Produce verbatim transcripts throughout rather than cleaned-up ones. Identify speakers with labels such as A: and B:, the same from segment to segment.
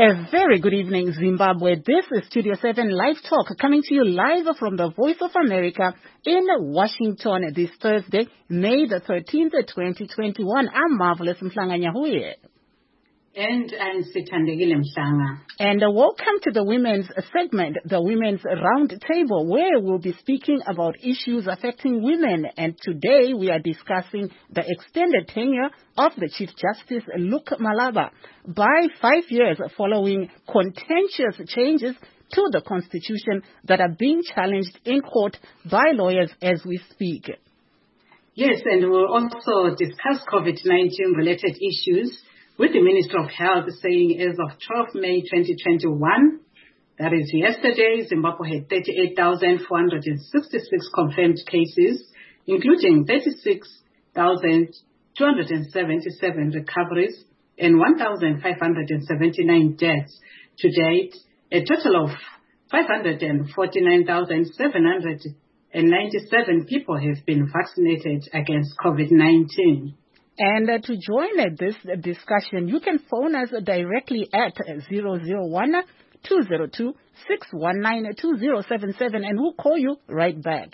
A: A very good evening, Zimbabwe. This is Studio seven Live Talk, coming to you live from the Voice of America in Washington this Thursday, May the thirteenth, twenty twenty-one. I'm Marvelous Mhlanga-Nyahuye.
B: And I'm Sithandegile Mhlanga.
A: And uh, welcome to the women's segment, the Women's Roundtable, where we'll be speaking about issues affecting women. And today we are discussing the extended tenure of the Chief Justice Luke Malaba by five years following contentious changes to the Constitution that are being challenged in court by lawyers as we speak.
B: Yes, and we'll also discuss COVID nineteen related issues, with the Minister of Health saying as of twelfth May twenty twenty-one, that is yesterday, Zimbabwe had thirty-eight thousand four hundred sixty-six confirmed cases, including thirty-six thousand two hundred seventy-seven recoveries and one thousand five hundred seventy-nine deaths to date. A total of five hundred forty-nine thousand seven hundred ninety-seven people have been vaccinated against COVID nineteen.
A: And uh, to join uh, this uh, discussion, you can phone us directly at zero zero one, two zero two, six one nine, two zero seven seven, and we'll call you right back.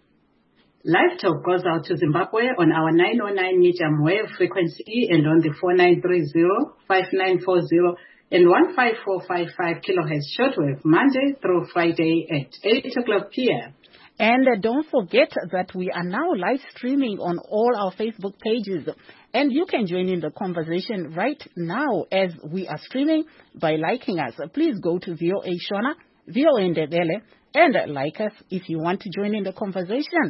B: Live Talk goes out to Zimbabwe on our nine oh nine medium wave frequency and on the four nine three zero, five nine four zero and one five four five five kilohertz shortwave, Monday through Friday at eight o'clock p.m.
A: And uh, don't forget that we are now live streaming on all our Facebook pages. And you can join in the conversation right now as we are streaming by liking us. Please go to V O A Shona, V O A Ndebele, and uh, like us if you want to join in the conversation.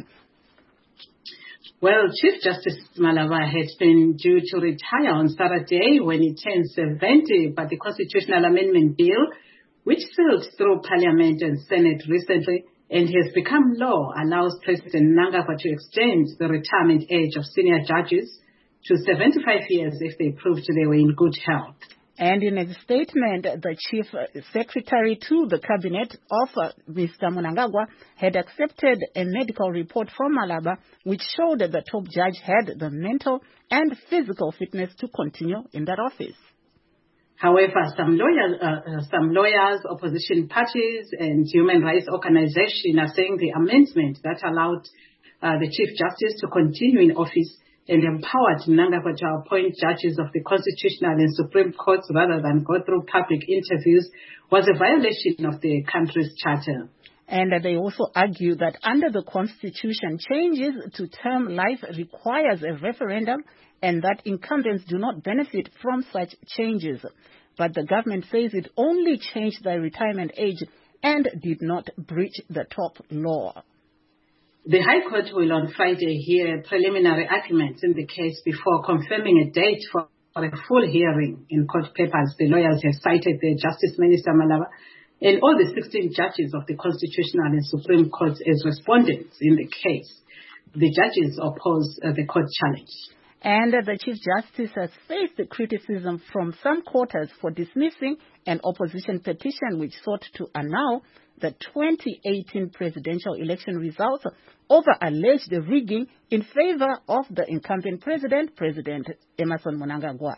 B: Well, Chief Justice Malaba had been due to retire on Saturday when he turned seventy, but the Constitutional Amendment Bill, which sailed through Parliament and Senate recently, and has become law, allows President Mnangagwa to extend the retirement age of senior judges to seventy-five years if they proved they were in good health.
A: And in a statement, the Chief Secretary to the Cabinet of uh, Mister Mnangagwa had accepted a medical report from Malaba which showed that the top judge had the mental and physical fitness to continue in that office.
B: However, some lawyers, uh, some lawyers, opposition parties, and human rights organizations are saying the amendment that allowed uh, the Chief Justice to continue in office and empowered Mnangagwa to appoint judges of the Constitutional and Supreme Courts rather than go through public interviews was a violation of the country's charter.
A: And they also argue that under the Constitution, changes to term life requires a referendum and that incumbents do not benefit from such changes. But the government says it only changed the retirement age and did not breach the top law.
B: The High Court will on Friday hear preliminary arguments in the case before confirming a date for a full hearing. In court papers, the lawyers have cited the Justice Minister Malaba and all the sixteen judges of the Constitutional and Supreme Courts as respondents in the case. The judges oppose uh, the court challenge.
A: And uh, the Chief Justice has faced criticism from some quarters for dismissing an opposition petition which sought to annul the twenty eighteen presidential election results over alleged rigging in favor of the incumbent president, President Emmerson Mnangagwa.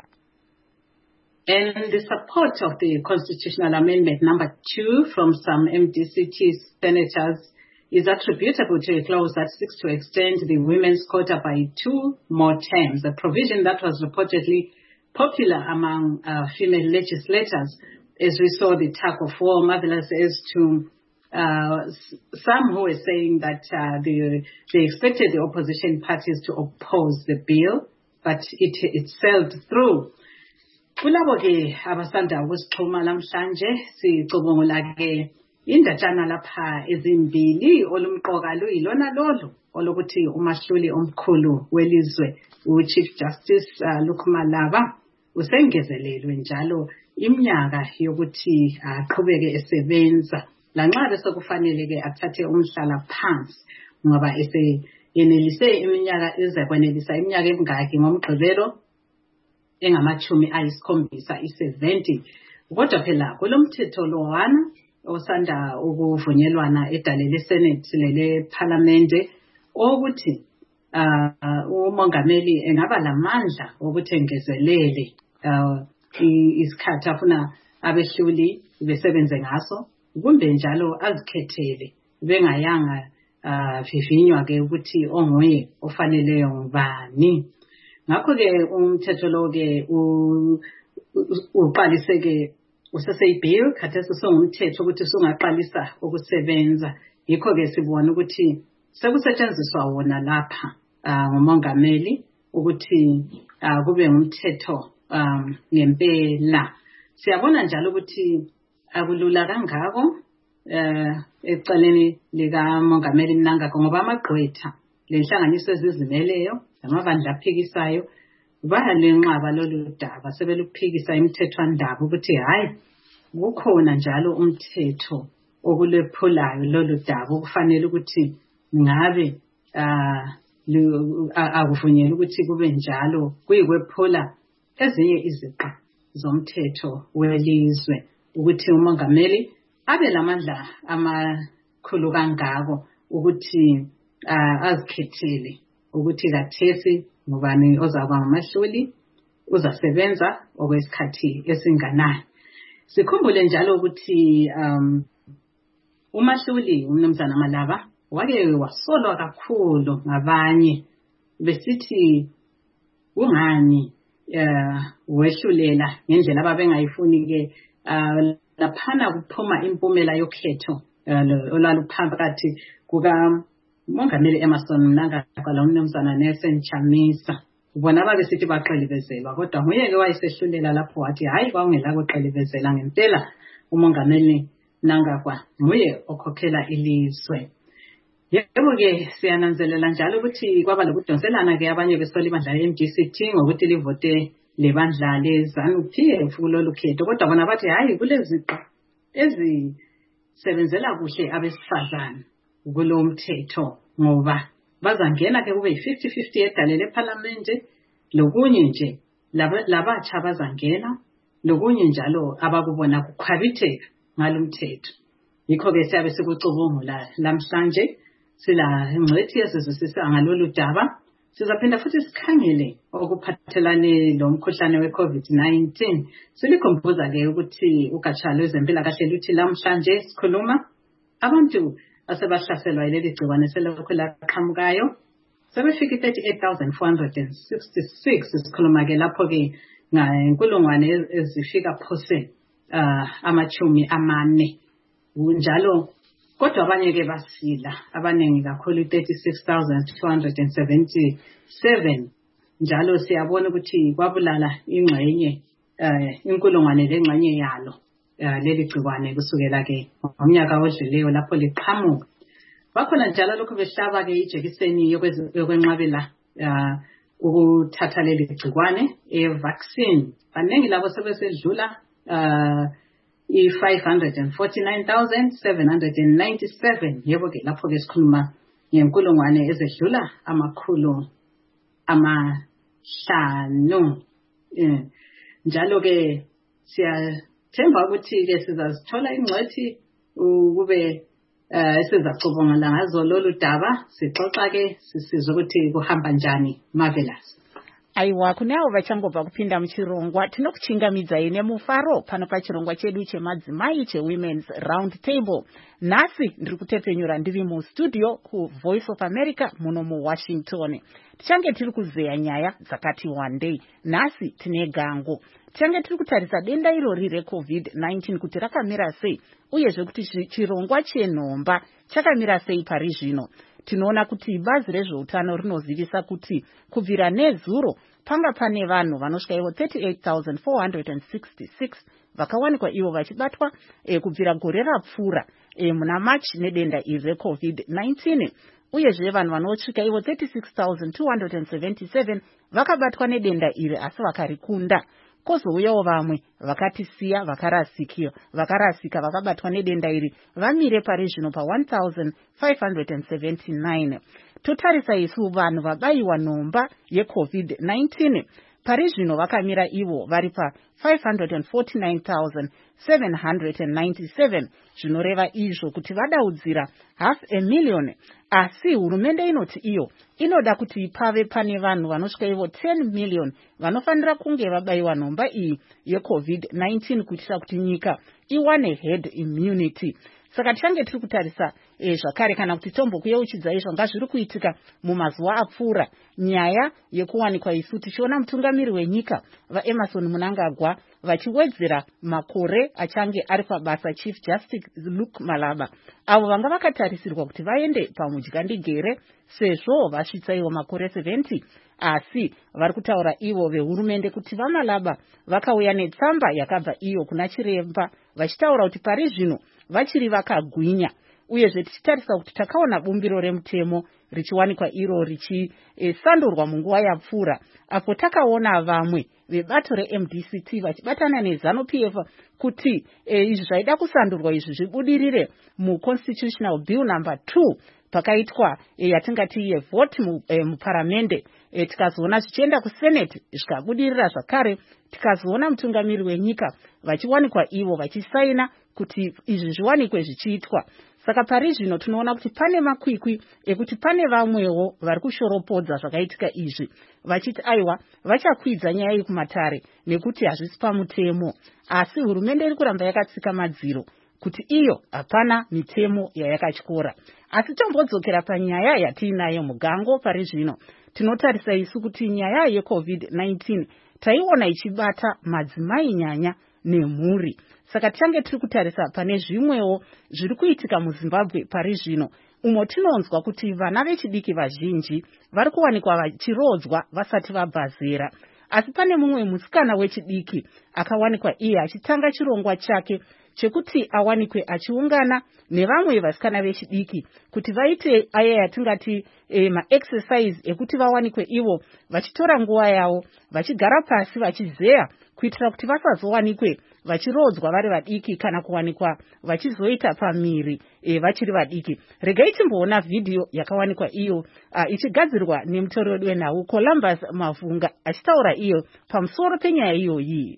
B: And the support of the Constitutional Amendment number two from some M D C T senators is attributable to a clause that seeks to extend the women's quota by two more terms, a provision that was reportedly popular among uh, female legislators, as we saw the tug of war, marvelous as to uh, some who were saying that uh, the, they expected the opposition parties to oppose the bill, but it, it sailed through. Kulabo ke abasanda kusixhuma namhlanje sicubungula ke indatshana lapha ezimbili olumqoka luyilona lolo olokuthi umahluli omkhulu welizwe uChief Justice uh, Luke Malaba usengezelelwe njalo iminyaka yokuthi aqhubeke esebenza lanxa bese kufanele ke athathe umhlala phansi ngoba ese yenelise iminyaka ezakwenelisa iminyaka emingaki ngomgqibelo engamachumi ayisikhombisa i-seventy. Kodwa phela kulomthetho lowana osanda ukuvunyelwana edale leSenate lele Parliament ukuthi uh, umongameli engaba lamandla ukuthi engezelele uh, isikhathi afuna abehluli besebenze ngaso kumbe njalo azikhethele bengayanga uh, vivinywa ke ukuthi onguye ofaneleyo ngubani. Ngakho ke umthetho lo ke uqalise ke useseyibill khathesi songumthetho ukuthi sungaqalisa ukusebenza. Yikho ke sibona ukuthi sekusetshenziswa wona lapha uh, ngumongameli ukuthi uh, kube ngumthetho um ngempela. Siyabona njalo ukuthi akulula kangako eh ecaleni lika mongameli Mnangagwa ngoba amagqwetha lenhlanganiso ezizimeleyo amabandla aphikisayo bayalenqaba lolu daba sebeluphikisa imithethwandaba ukuthi hayi kukhona njalo umthetho okulephulayo lolu daba ukufanele ukuthi ngabe ah akuvunyelwe ukuthi kube njalo kuyikwephula ezinye iziqa zomthetho welizwe ukuthi umongameli abe lamandla amakhulu kangako ukuthi uh, azikhethele ukuthi kathesi ngubani ozaba ngamahluli uzasebenza okwesikhathi esinganani. Sikhumbule njalo ukuthi um umahluli uMnumzana Malaba wake wasolwa kakhulu ngabanye besithi ungani uh, wehlulela ngendlela ababengayifuni ke uh, laphana kuphuma impumela yokhetho olaluphakathi kuka mongameli Emmerson Mnangagwa noMnumzana Nelson Chamisa. Bona babesithi baqhelibezelwa kodwa nguye ke wayesehlulela lapho wathi hayi kwangela koqhelibezela ngempela umongameli Mnangagwa nguye okhokhela ilizwe. Yebo ke siyananzelela njalo ukuthi kwaba lokudonselana ke abanye besola ibandla le-M D C T ngokuthi livote lebandla leZANU P F kulolu khetho kodwa bona bathi hayi kuleziqa ezisebenzela kuhle abesifazane kulo mthetho ngoba bazangena ke kube fifty fifty edale leParliament lokunye nje labatsha bazangena lokunye njalo abakubona kukhwabitheka ngalomthetho. Yikho ke siyabe sikucubungula namhlanje sila ingcwethi yezizwisisa ngalolu daba. Sizaphinda futhi sikhangele okuphathelane lomkhuhlane we-COVID nineteen. Silikhumbuza ke ukuthi ugatsha lwezempilakahle luthi namhlanje sikhuluma abantu asebahlaselwa yileli gciwane selokhu laqhamukayo sebefika thirty-eight thousand four hundred sixty-six. Sikhuluma ke lapho ke ngenkulungwane ezifika phose uh, amachumi amane njalo kodwa abanye ke basila abanengi kakhulu thirty-six thousand two hundred seventy-seven. Njalo siyabona ukuthi kwabulala ingxenye eh inkulungwane lengxenye yalo leli gciwane kusukela ke ngomnyaka odluleyo lapho liqhamuka. Bakhona njalo lokho behlaba ke ijekiseni yokwenqabela ukuthatha leli gciwane e-vaccine. Baningi labo sebesedlula uh, i-five hundred forty-nine thousand seven hundred ninety-seven. Yebo ke lapho ke sikhuluma ngenkulungwane ezedlula amakhulu amahlanu. Njalo ke siyathemba ukuthi ke sizazithola ingcwethi kube esizacubungula ngazo lolu daba sixoxa ke sisizwe ukuthi kuhamba njani. Marvelous.
A: Aiwa kunawo vachangobva kupinda muchirongwa tinokuchingamidzai nemufaro pano pachirongwa chedu chemadzimai chewomen's round table. Nhasi ndiri kutepenyura ndiri mustudio kuVoice of America muno muWashington. Tichange tiri kuzeya nyaya dzakati wandei. Nhasi tine gango. Tichange tiri kutarisa denda irori reCovid nineteen kuti rakamira sei uyezve kuti chirongwa chenhomba chakamira sei pari zvino. Tinoona kuti bazi rezveutano rinozivisa kuti kubvira nezuro panga pane vanhu vanosvika ivo thirty-eight thousand four hundred sixty-six vakawanikwa ivo vachibatwa e, kubvira gore rapfuura e, muna March nedenda iri reCovid nineteen. Uyezve vanhu vanosvika ivo thirty-six thousand two hundred seventy-seven vakabatwa nedenda iri asi vakarikunda. Kozouyawo vamwe vakatisiya vakarasika vakarasika vakabatwa nedenda iri vamire pari zvino pa one thousand five hundred seventy-nine. Totarisa isu vanhu vabayiwa nhomba yeCovid nineteen Pari zvino vakamira ivo vari pa five hundred forty-nine thousand seven hundred ninety-seven, zvinoreva izvo kuti vadaudzira half a million. Asi hurumende inoti iyo inoda kuti pave pane vanhu vanosvika ivo ten million vanofanira kunge vabaiwa nhomba iyi yecovid nineteen kuitira kuti nyika iwane herd immunity. Saka tichange tiri kutarisa e, zvakare kana kuti tombokuyeuchidza izvo ngazviri kuitika mumazuva apfuura nyaya yekuwanikwa isu tichiona mutungamiri wenyika vaEmmerson Mnangagwa vachiwedzera makore achange ari pabasa Chief Justice Luke Malaba, avo vanga vakatarisirwa kuti vaende pamudyandigere sezvo vasvitsa ivo makore seventy. Asi vari kutaura ivo vehurumende kuti vaMalaba vakauya netsamba yakabva iyo kuna chiremba vachitaura kuti pari zvino vachiri vakagwinya, uyezve tichitarisa kuti takaona bumbiro remutemo richiwanikwa iro richisandurwa munguva yapfuura, apo takaona vamwe vebato reM D C T vachibatana neZANU-P F kuti e, izvi zvaida kusandurwa izvi zvibudirire muconstitutional bill number two pakaitwa e, yatingati yevote mu, e, muparamende. E, tikazoona zvichienda kusenate zvikabudirira zvakare, tikazoona mutungamiri wenyika vachiwanikwa ivo vachisaina kuti izvi zviwanikwe zvichiitwa. Saka pari zvino tunoona kuti pane makwikwi ekuti pane vamwewo vari kushoropodza zvakaitika izvi vachiti aiwa vachakwidza nyaya iyi kumatare nekuti hazvisi pamutemo. Asi hurumende iri kuramba yakatsika madziro kuti iyo hapana mitemo yayakatyora. Asi tombodzokera panyaya yatiinayo mugango pari zvino, tinotarisa isu kuti nyaya yecovid nineteen taiona ichibata madzimai nyanya nemhuri. Saka tichange tiri kutarisa pane zvimwewo zviri kuitika muZimbabwe pari zvino, umo tinonzwa kuti vana vechidiki vazhinji vari kuwanikwa vachirodzwa vasati vabva zera. Asi pane mumwe musikana wechidiki akawanikwa iye achitanga chirongwa chake chekuti awanikwe achiungana nevamwe vasikana vechidiki kuti vaite aya yatingati e, ma-exercise ekuti vawanikwe ivo vachitora nguva yavo vachigara pasi vachizeya kuitira kuti vasazowanikwe vachirodzwa vari vadiki kana kuwanikwa vachizoita pamiri e, vachiri vadiki. Regai timboona vhidhiyo yakawanikwa iyo uh, ichigadzirwa nemutori wedu wenhau Columbus Mavhunga achitaura iyo pamusoro penyaya iyoyi.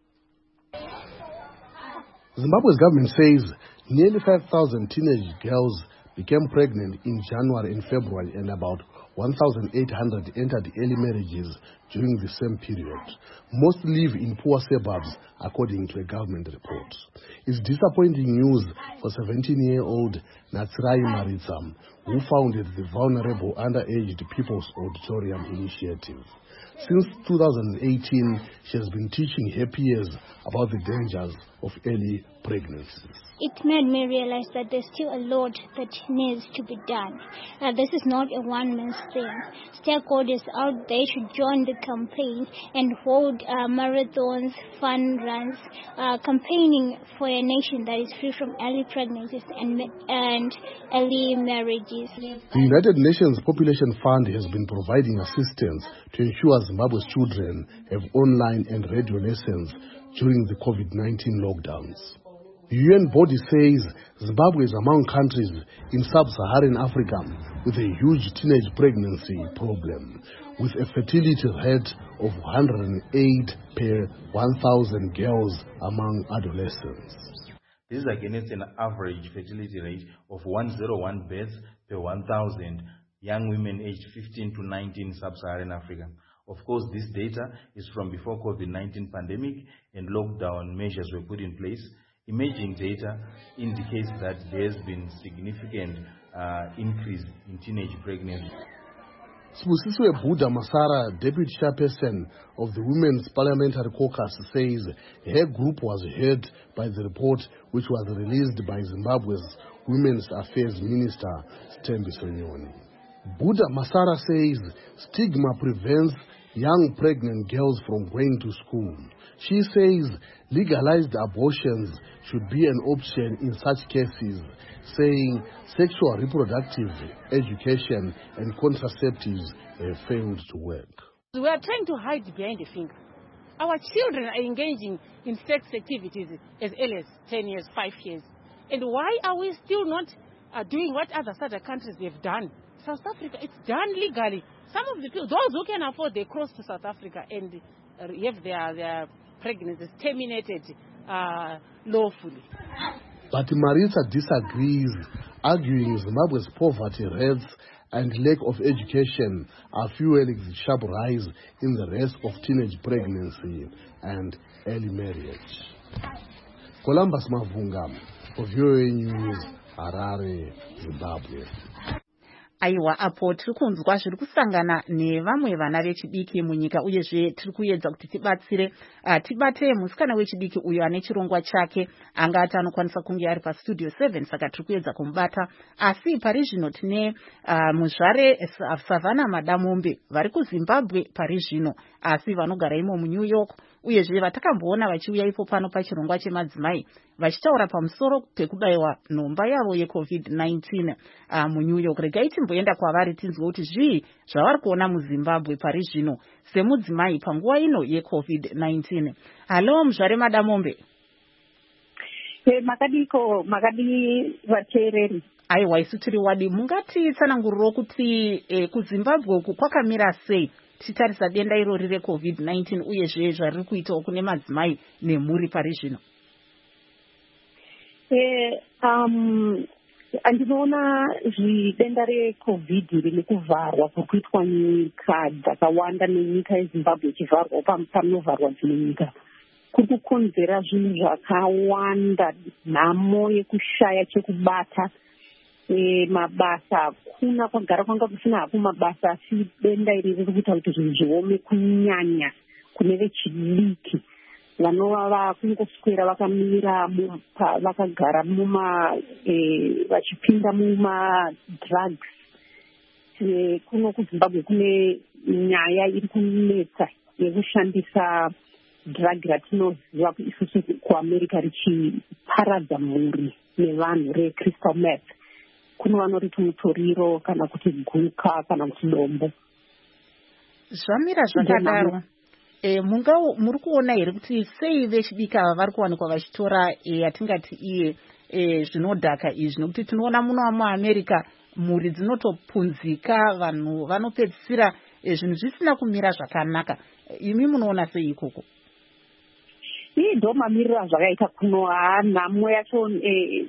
C: Zimbabwe's government says nearly five thousand teenage girls became pregnant in January and February, and about one thousand eight hundred entered early marriages during the same period. Most live in poor suburbs, according to a government report. It's disappointing news for seventeen-year-old Natsirai Maritsam, who founded the Vulnerable Underaged People's Auditorium Initiative. Since two thousand eighteen, she has been teaching her peers about the dangers of early pregnancies.
D: It made me realize that there's still a lot that needs to be done. Uh, this is not a one-man thing. Stakeholders out there should join the campaign and hold uh, marathons, fun runs, uh, campaigning for a nation that is free from early pregnancies and, and early marriages.
C: The United Nations Population Fund has been providing assistance to ensure Zimbabwe's children have online and radio lessons during the COVID nineteen lockdowns. The U N body says Zimbabwe is among countries in sub-Saharan Africa with a huge teenage pregnancy problem, with a fertility rate of one hundred eight per one thousand girls among adolescents.
E: This is against an average fertility rate of one hundred one births per one thousand young women aged fifteen to nineteen in sub-Saharan Africa. Of course, this data is from before COVID nineteen pandemic and lockdown measures were put in place. Emerging data indicates that there has been significant uh, increase in teenage pregnancy.
C: Sibusiswe Buddha Masara, deputy chairperson of the Women's Parliamentary Caucus, says her group was heard by the report which was released by Zimbabwe's Women's Affairs Minister, Stembi Sonyoni. Buddha Masara says stigma prevents young pregnant girls from going to school. She says legalized abortions should be an option in such cases, saying sexual reproductive education and contraceptives have failed to work.
F: We are trying to hide behind the finger. Our children are engaging in sex activities as early as ten years, five years. And why are we still not uh, doing what other other countries have done? South Africa, it's done legally. Some of the people, those who can afford, they cross to South Africa and uh, have their, their pregnancies terminated uh, lawfully.
C: But Marisa disagrees, arguing Zimbabwe's poverty rates and lack of education are fueling the sharp rise in the risk of teenage pregnancy and early marriage. Columbus Mavunga, for V O A News, Harare, Zimbabwe.
A: Aiwa apo tiri kunzwa zviri kusangana nevamwe vana vechidiki munyika uyezve tiri kuedza kuti tibatsire uh, tibate musikana wechidiki uyo ane chirongwa chake angati anokwanisa kunge ari pastudio seven saka tiri kuedza kumubata asi pari zvino tine uh, muzvare Savannah Madamombe vari kuZimbabwe pari zvino asi vanogara imo muNew York uyezve vatakamboona vachiuya ipo pano pachirongwa chemadzimai vachitaura pamusoro pekubayiwa nhomba yavo yecovid nineteen uh, muNew York. Regai timboenda kwavari tinzwe kuti zvii zvavari kuona muZimbabwe pari zvino semudzimai panguva ino yecovid nineteen. Halo muzvare Madamombe.
G: Hey, makadiko makadi vateereri.
A: Aiwa isu tiri wadi, mungati tsananguriro kuti eh, kuZimbabwe uku kwakamira sei tichitarisa denda irori recovid nineteen uyezve zvariri kuitawo kune madzimai nemhuri pari zvino?
G: Eh, um, andinoona zvidenda recovid riri kuvharwa kuri kuitwa nyika dzakawanda nenyika yeZimbabwe ichivharwa pamunovharwa dzimwe nyika kuri kukonzera zvinhu zvakawanda, nhamo yekushaya chekubata. E, mabasa kuna kwagara kwanga kusina hapo mabasa, asi denda iri riri kuita kuti zvinhu zviome kunyanya kune vechidiki vanova vakungoswera vakamira vakagara muma e, vachipinda muma drugs. E, kuno kuZimbabwe kune nyaya iri kunetsa yekushandisa drug ratinoziva isusu kuAmerica richiparadza mhuri nevanhu recrystal meth. Kuno vanoriti mutoriro kana kuti guka kana kuti dombo.
A: Zvamira zvakadaro. E, mungao muri kuona here kuti sei vechidiki ava vari kuwanikwa vachitora yatingati iye e, zvinodhaka izvi nokuti tinoona muno muAmerica mhuri dzinotopunzika, vanhu vanopedzisira e, zvinhu zvisina kumira zvakanaka. Imi munoona sei ikoko?
G: Ii ndo mamiriro zvakaita kuno. Nhamo yacho e,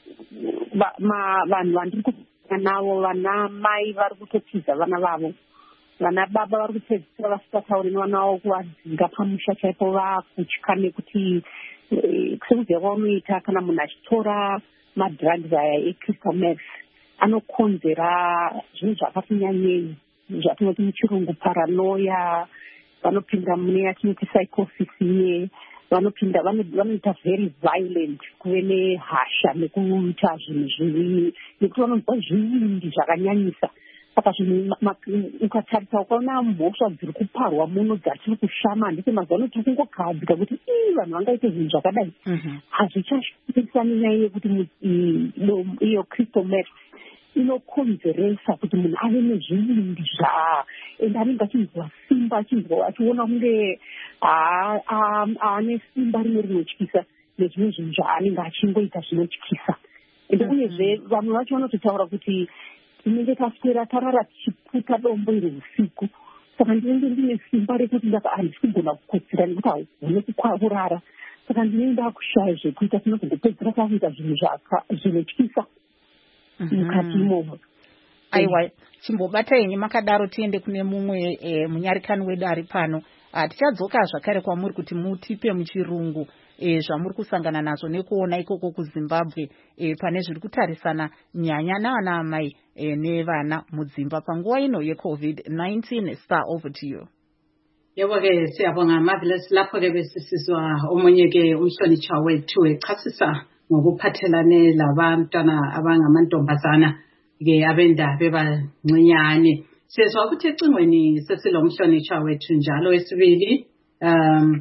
G: vanhu vandiri kuona navo vana mai vari kutotiza vana vavo, vana baba vari kupedzisira vasingatauri nevana vavo kuvadzinga pamusha chaipo vakutya nekuti sekuziva kwaunoita kana munhu achitora madrugs aya ecrystal meth anokonzera zvinhu zvakati nyanyei zvatinoti muchirungu paranoia, vanopinda mune yatinoti psychosis iye, vanopinda vanoita very violent, kuve nehasha nekuita zvinhu zviviri nekuti vanonzwa zvivindi zvakanyanyisa. Saka zvinhu ukatarisa ukaona mhosva dziri kuparwa muno dzatiri kushama ndise mazuva tiri kungokahadzika kuti ii vanhu vangaite zvinhu zvakadai. Hazvichashandisani nyaya yekuti iyo crystal meth inokonzeresa kuti munhu ave nezvivindi zva ende anenge achinzwa simba achinzwa achiona kunge ane simba rimwe rinotyisa nezvimwe zvinhu zvaanenge achingoita zvinotyisa. Ende uyezve vamwe vacho vanototaura kuti tinenge taswera tarara tichiputa dombo iri usiku, saka ndinenge ndine simba rekuti handisi kugona kukotsira nekuti haugone kurara, saka ndinenge ndakushaya zvekuita tinozongopedzera takuita zvinhu zvinotyisa mukati imomo.
A: Aiwa, chimbobata yenyu makadaro tiende kune mumwe e, munyarikani wedu ari pano. Tichadzoka zvakare kwamuri kuti mutipe muchirungu e, zvamuri kusangana nazvo nekuona ikoko kuZimbabwe e, pane zviri kutarisana nyanya navana amai e, nevana mudzimba panguva ino yecovid nineteen. Star, over to you.
B: Yebo ke siyabonga Marvelous. Lapho ke besisizwa omunye ke umhlonitshwa wethu echasisa ngokuphathelane labantwana abangamantombazana ke abenda bebancinyane. Sezwa ukuthi ecingweni sesilomhlonitshwa wethu njalo wesibili um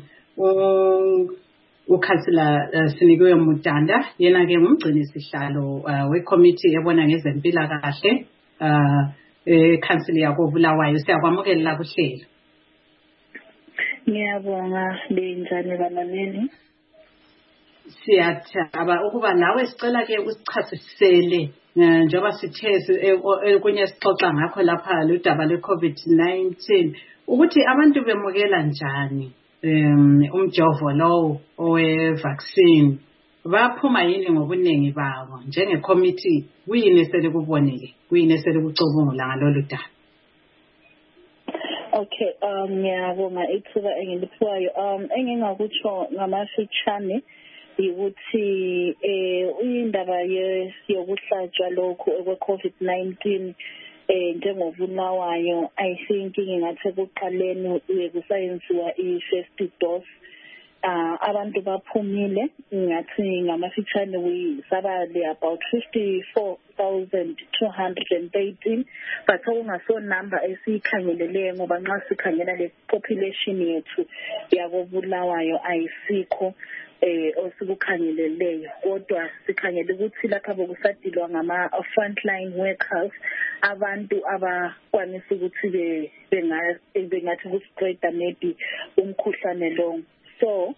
B: ukhansila uh, Sinikiwe Mutanda, yena ke ngumgcini sihlalo uh, wecommittee ebona ngezempilakahle uh ekhansili yako Bulawayo. Siyakwamukela kuhlelo.
H: Ngiyabonga benjani balaleli.
B: Siyathaba ukuba nawe sicela ke usichasisele njengoba sithe kunye sixoxa ngakho lapha ludaba lwe-COVID nineteen ukuthi abantu bemukela njani um umjovo lowo owe-vaccine, baphuma yini ngobuningi babo njenge-committee, kuyini eselikubonile, kuyini eselikucubungula ngalolu daba?
H: Okay, um ngiyabonga ithuba engiliphiwayo. Um engingakutsho ngamafitshane ukuthi eh indaba yokuhlatshwa lokhu okwe-COVID nineteen eh njengobulawayo, I think ngingathi kuqaleni kusayenziwa i-first dose. Uh, abantu baphumile ngathi ngamafitshane we sabale about fifty-four thousand two hundred thirteen, but okungaso number esiyikhangeleleyo ngoba nxa sikhangela le population yethu yakobulawayo ayisikho eh osikukhangeleleyo, kodwa sikhangele ukuthi lapha bokusadilwa ngama frontline workers, abantu abakwanisa ukuthi bengathi kuspreada maybe umkhuhlane lo. So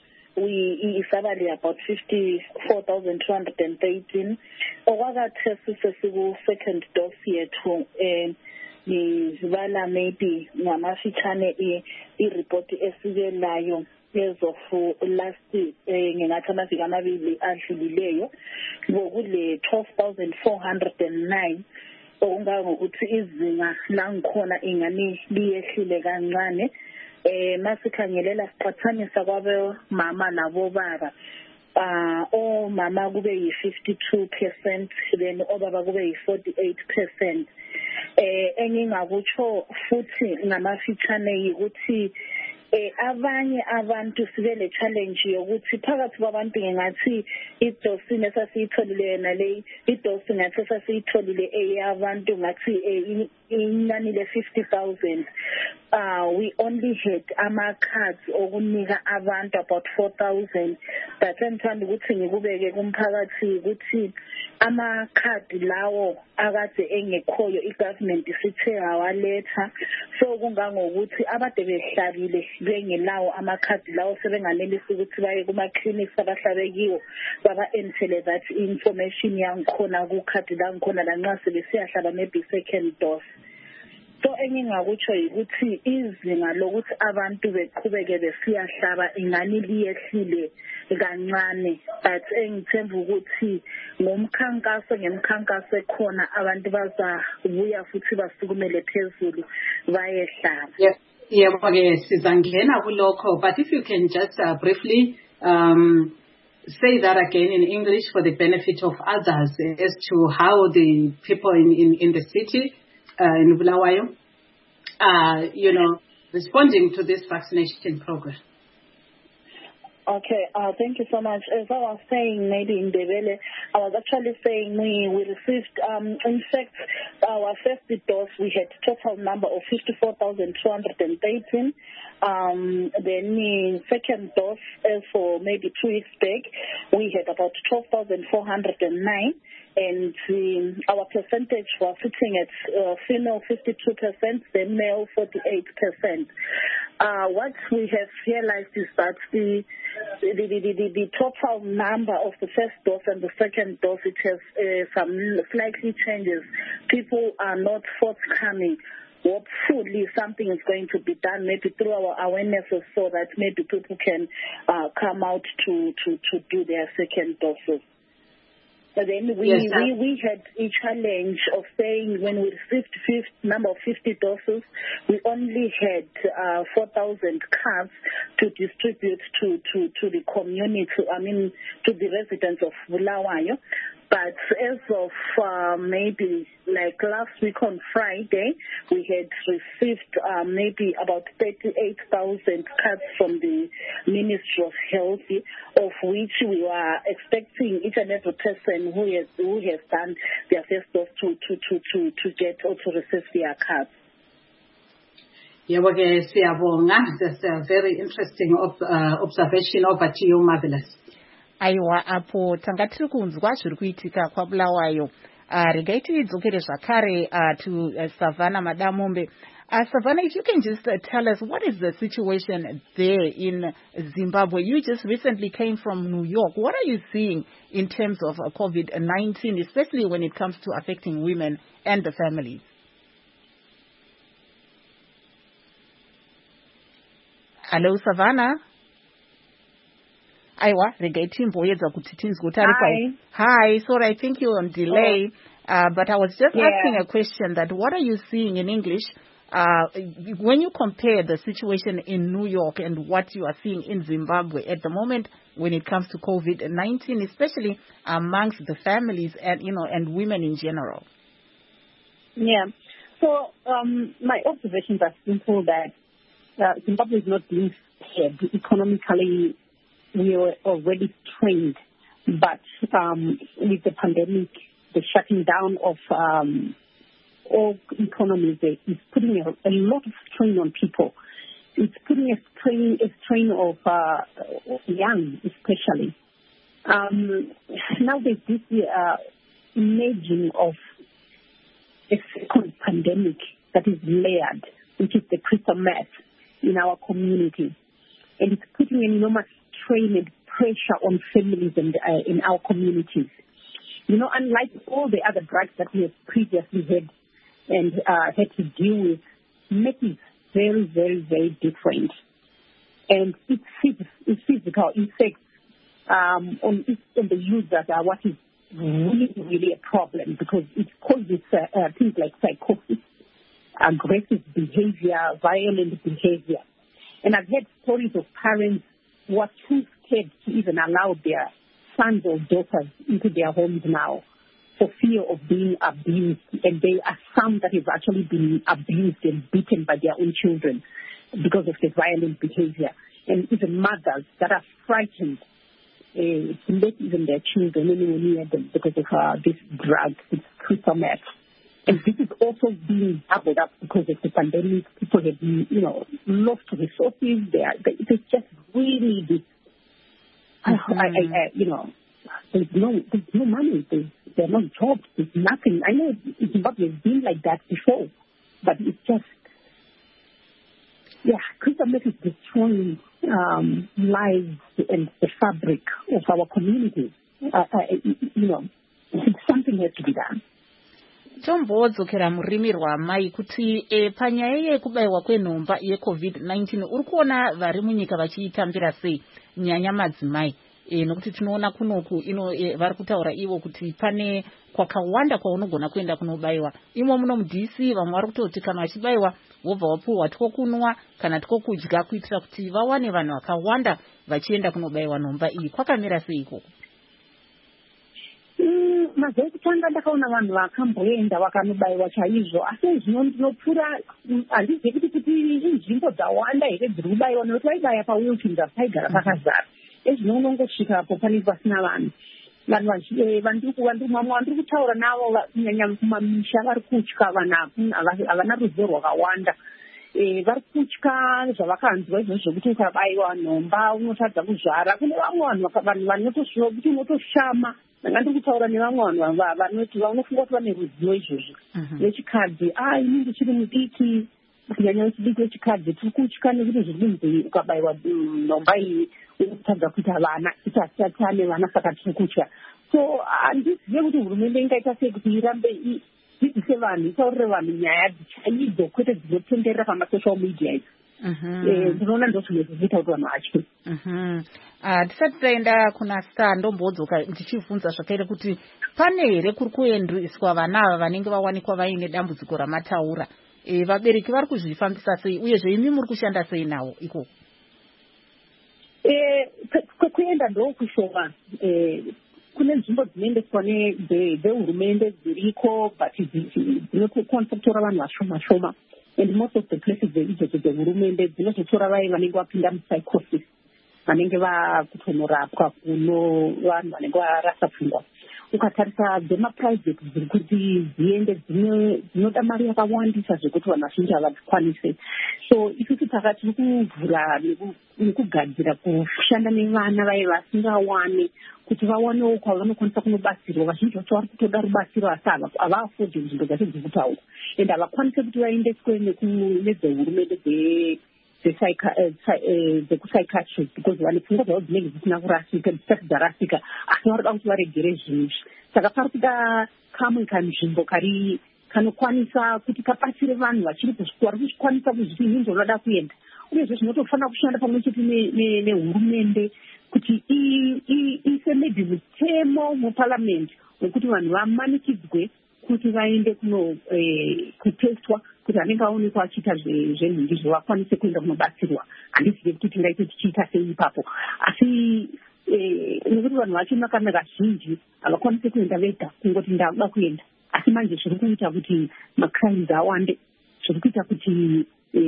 H: we isabali about fifty-four thousand two hundred thirteen. Okwakathe sisesiku second dose yethu eh nizibala maybe ngamafitshane i-report esikelayo as of last eh ngingathi amaviki amabili adlulileyo ngokule twelve thousand four hundred nine. Okungangokuthi izinga langikhona ingani liyehlile kancane. Eh masikhangelela siqhathanisa kwabe mama labo baba, ah o mama kube yi fifty-two percent then obaba kube yi forty-eight percent. Eh engingakutsho futhi ngamafitshane ukuthi eh abanye abantu sibe le challenge yokuthi phakathi kwabantu ngingathi idose nesasiyitholile nale idose ngathi sasiyitholile eyabantu ngathi inani le fifty thousand. Uh, we only had ama cards okunika abantu about four thousand, but ngithanda ukuthi ngikubeke kumphakathi ukuthi ama card lawo akade engekhoyo igovernment sithe awaletha, so kungangokuthi abade behlabile bengelawo ama card lawo sebenganelisa ukuthi baye kuma clinics abahlabekiwo baba ensele that information yangikhona ku card la ngikhona la nxa sebesiyahlaba maybe second dose. So engingakutsho ukuthi izinga lokuthi abantu beqhubeke besiyahlaba ingani liyehlile kancane, but engithemba ukuthi ngomkhankaso ngemkhankaso ekhona abantu bazabuya futhi basukumele phezulu bayehlaba.
B: Yes, yebo ke sizangena kulokho, but if you can just uh, briefly um say that again in English for the benefit of others as to how the people in in, in the city Uh, in Bulawayo, uh, you know, responding to this vaccination program.
H: Okay, uh, thank you so much. As I was saying, maybe in Ndebele, I was actually saying we, we received, um, in fact, our first dose, we had total number of fifty-four thousand two hundred thirteen. Um, then the second dose, as for maybe two weeks back, we had about twelve thousand four hundred nine. And um, our percentage was sitting at uh, female fifty-two percent, then male forty-eight percent. Uh, what we have realized is that the the, the, the, the total number of the first dose and the second dose, it has uh, some slightly changes. People are not forthcoming. Hopefully something is going to be done maybe through our awareness so that maybe people can uh, come out to, to, to do their second doses. But then we, yes, we, we had a challenge of saying when we received fifty, number of fifty doses, we only had uh, four thousand cards to distribute to, to, to the community, I mean, to the residents of Bulawayo. But as of uh, maybe like last week on Friday, we had received uh, maybe about thirty-eight thousand cards from the Ministry of Health, of which we were expecting each and every person who has who has done their first dose to to to to to get or to receive their cards.
B: Yeah, okay, that's a very interesting ob- uh, observation. Over to you, Marvelous.
A: Aiwa apo tanga tiri kunzwa zviri kuitika kwaBulawayo. Uh, regai tidzokere zvakare uh, to uh, Savannah Madamombe. Uh, Savannah, if you can just uh, tell us, what is the situation there in Zimbabwe? You just recently came from New York. What are you seeing in terms of uh, COVID nineteen, especially when it comes to affecting women and the families? Hello, Savannah. Aiwa,
G: Hi.
A: Hi, sorry, I think you're on delay. Oh. Uh, but I was just
G: yeah.
A: asking a question that what are you seeing in English uh, when you compare the situation in New York and what you are seeing in Zimbabwe at the moment when it comes to COVID nineteen, especially amongst the families and, you know, and women in general?
G: Yeah. So um, my observations are simple that uh, Zimbabwe is not being spared economically. We were already strained, but um, with the pandemic, the shutting down of um, all economies is putting a, a lot of strain on people. It's putting a strain, a strain of uh, young, especially. Um, now there's this uh, emerging of a second pandemic that is layered, which is the crystal meth in our community, and it's putting an enormous strain and pressure on families and uh, in our communities. You know, unlike all the other drugs that we have previously had and uh, had to deal with, meth is very, very, very different. And its, its physical effects um, on, on the users are what is really, really a problem, because it causes uh, uh, things like psychosis, aggressive behavior, violent behavior. And I've heard stories of parents who are too scared to even allow their sons or daughters into their homes now for fear of being abused, and they are some that have actually been abused and beaten by their own children because of the violent behavior, and even mothers that are frightened uh, to let even their children anywhere near them because of uh, this drug, this crystal meth. And this is also being doubled up because of the pandemic. People have, you know, lost resources. They are, they, it's just really this. Mm-hmm. I, I, I, you know, there's no, there's no money. There's, there are no jobs. There's nothing. I know Zimbabwe has been like that before, but it's just, yeah, crystal meth is destroying um, lives and the fabric of our communities. Uh, uh, you know, something has to be done.
A: Tombodzokera murimi rwamai kuti e, panyaya yekubaiwa kwenhomba yecovid nineteen uri kuona vari munyika vachiitambira sei nyanya madzimai e, nokuti tinoona kunoku ino e, vari kutaura ivo kuti pane kwakawanda kwaunogona kuenda kunobaiwa. Imo muno mudc vamwe vari kutoti kana vachibaiwa wobva wapuhwa twokunwa kana twokudya kuitira kuti vawane vanhu vakawanda vachienda kunobaiwa nhomba iyi. Kwakamira sei ikoko?
G: Mazuva ekutanga ndakaona vanhu vakamboenda vakanobaiwa chaizvo, asi zvino ndinopfuura handizivi kuti kuti inzvimbo dzawanda here dziri kubaiwa, nokuti vaibaya pawilchinda paigara pakazara. Ezvino unongosvikapo panenge pasina vanhu. Vanhu vamwe vandiri kutaura navo kunyanya kumamisha vari kutya, vanhu havana ruzivo rwakawanda. Vari kutya zvavakanzwa izvozvo zvekuti ukabaiwa nhomba unotadza kuzvara. Kune vamwe vanhu vanotosvika kuti unotoshama. Ndiri kutaura nevamwe vanhu vanoti vanofunga kuti vane ruzivo izvozvo vechikadzi. Ah, ini ndichiri mudiki, kunyanya wechidiki wechikadzi tiri kutya nekuti zviri kunzi ukabayiwa nhomba iyi unotadza kuita vana, kuti hatisati ane vana saka tiri kutya. So handizive kuti hurumende ingaita sei kuti irambe idzidzise vanhu, itaurire vanhu nyaya chaidzo kwete dzinotenderera pamasocial media idzi. Ndinoona ndozvimwe zviita kuti vanhu vatye.
A: Tisati taenda kuna Star ndombodzoka ndichibvunza zvakaita kuti pane here kuri kuendeswa vana ava vanenge vawanikwa vaine dambudziko ramataura. E, vabereki vari kuzvifambisa sei uyezve imi muri kushanda sei nawo ikoko?
G: Kuenda ndokushoma. Kune nzvimbo dzinoendeswa nevehurumende dziriko but dzinokonceptora vanhu vashoma shoma, and most of the places idzodzo dzehurumende dzinozotora vai vanenge vapinda mupsychosis, vanenge vakutonorapwa kuno vanhu vanenge varasa pfungwa. Ukatarisa dzemaprivate dziri kuti dziende dzinoda mari yakawandisa zvekuti vanhu vazhinji havadzikwanise. So isusu takati tiri kuvhura nekugadzira kushanda nevana vai vasingawane kuti vaonewo kwavanokwanisa kunobatsirwa. Vazhinji vacho vari kutoda rubatsiro asi havafodhi nzvimbo dzacho dzekutaura ende havakwanise kuti vaendeswe nedzehurumende dzekupsychiatry because vane pfungwa dzavo dzinenge dzisina kurasika dzisati dzarasika asi varida kuti varegere zvinhu. Saka pari kuda kamwe kanzvimbo kari kanokwanisa kuti kabatsire vanhu vachiri kuzvikora vari kuzvikwanisa kuzviti inini ndonoda kuenda, uyezve zvinotofanira kushanda pamwe chete nehurumende kuti ise maybe mutemo muparliament wekuti vanhu vamanikidzwe kuti vaende kutestwa kuti anenge aonekwa achiita zvenhindi zvavakwanise kuenda kunobatsirwa. Handizivi kuti tingaite tichiita sei ipapo, asi nekuti vanhu vachina kana kazhinji havakwanise kuenda vega kungoti ndakuda kuenda, asi manje zviri kuita kuti macrimes awande, zviri kuita kuti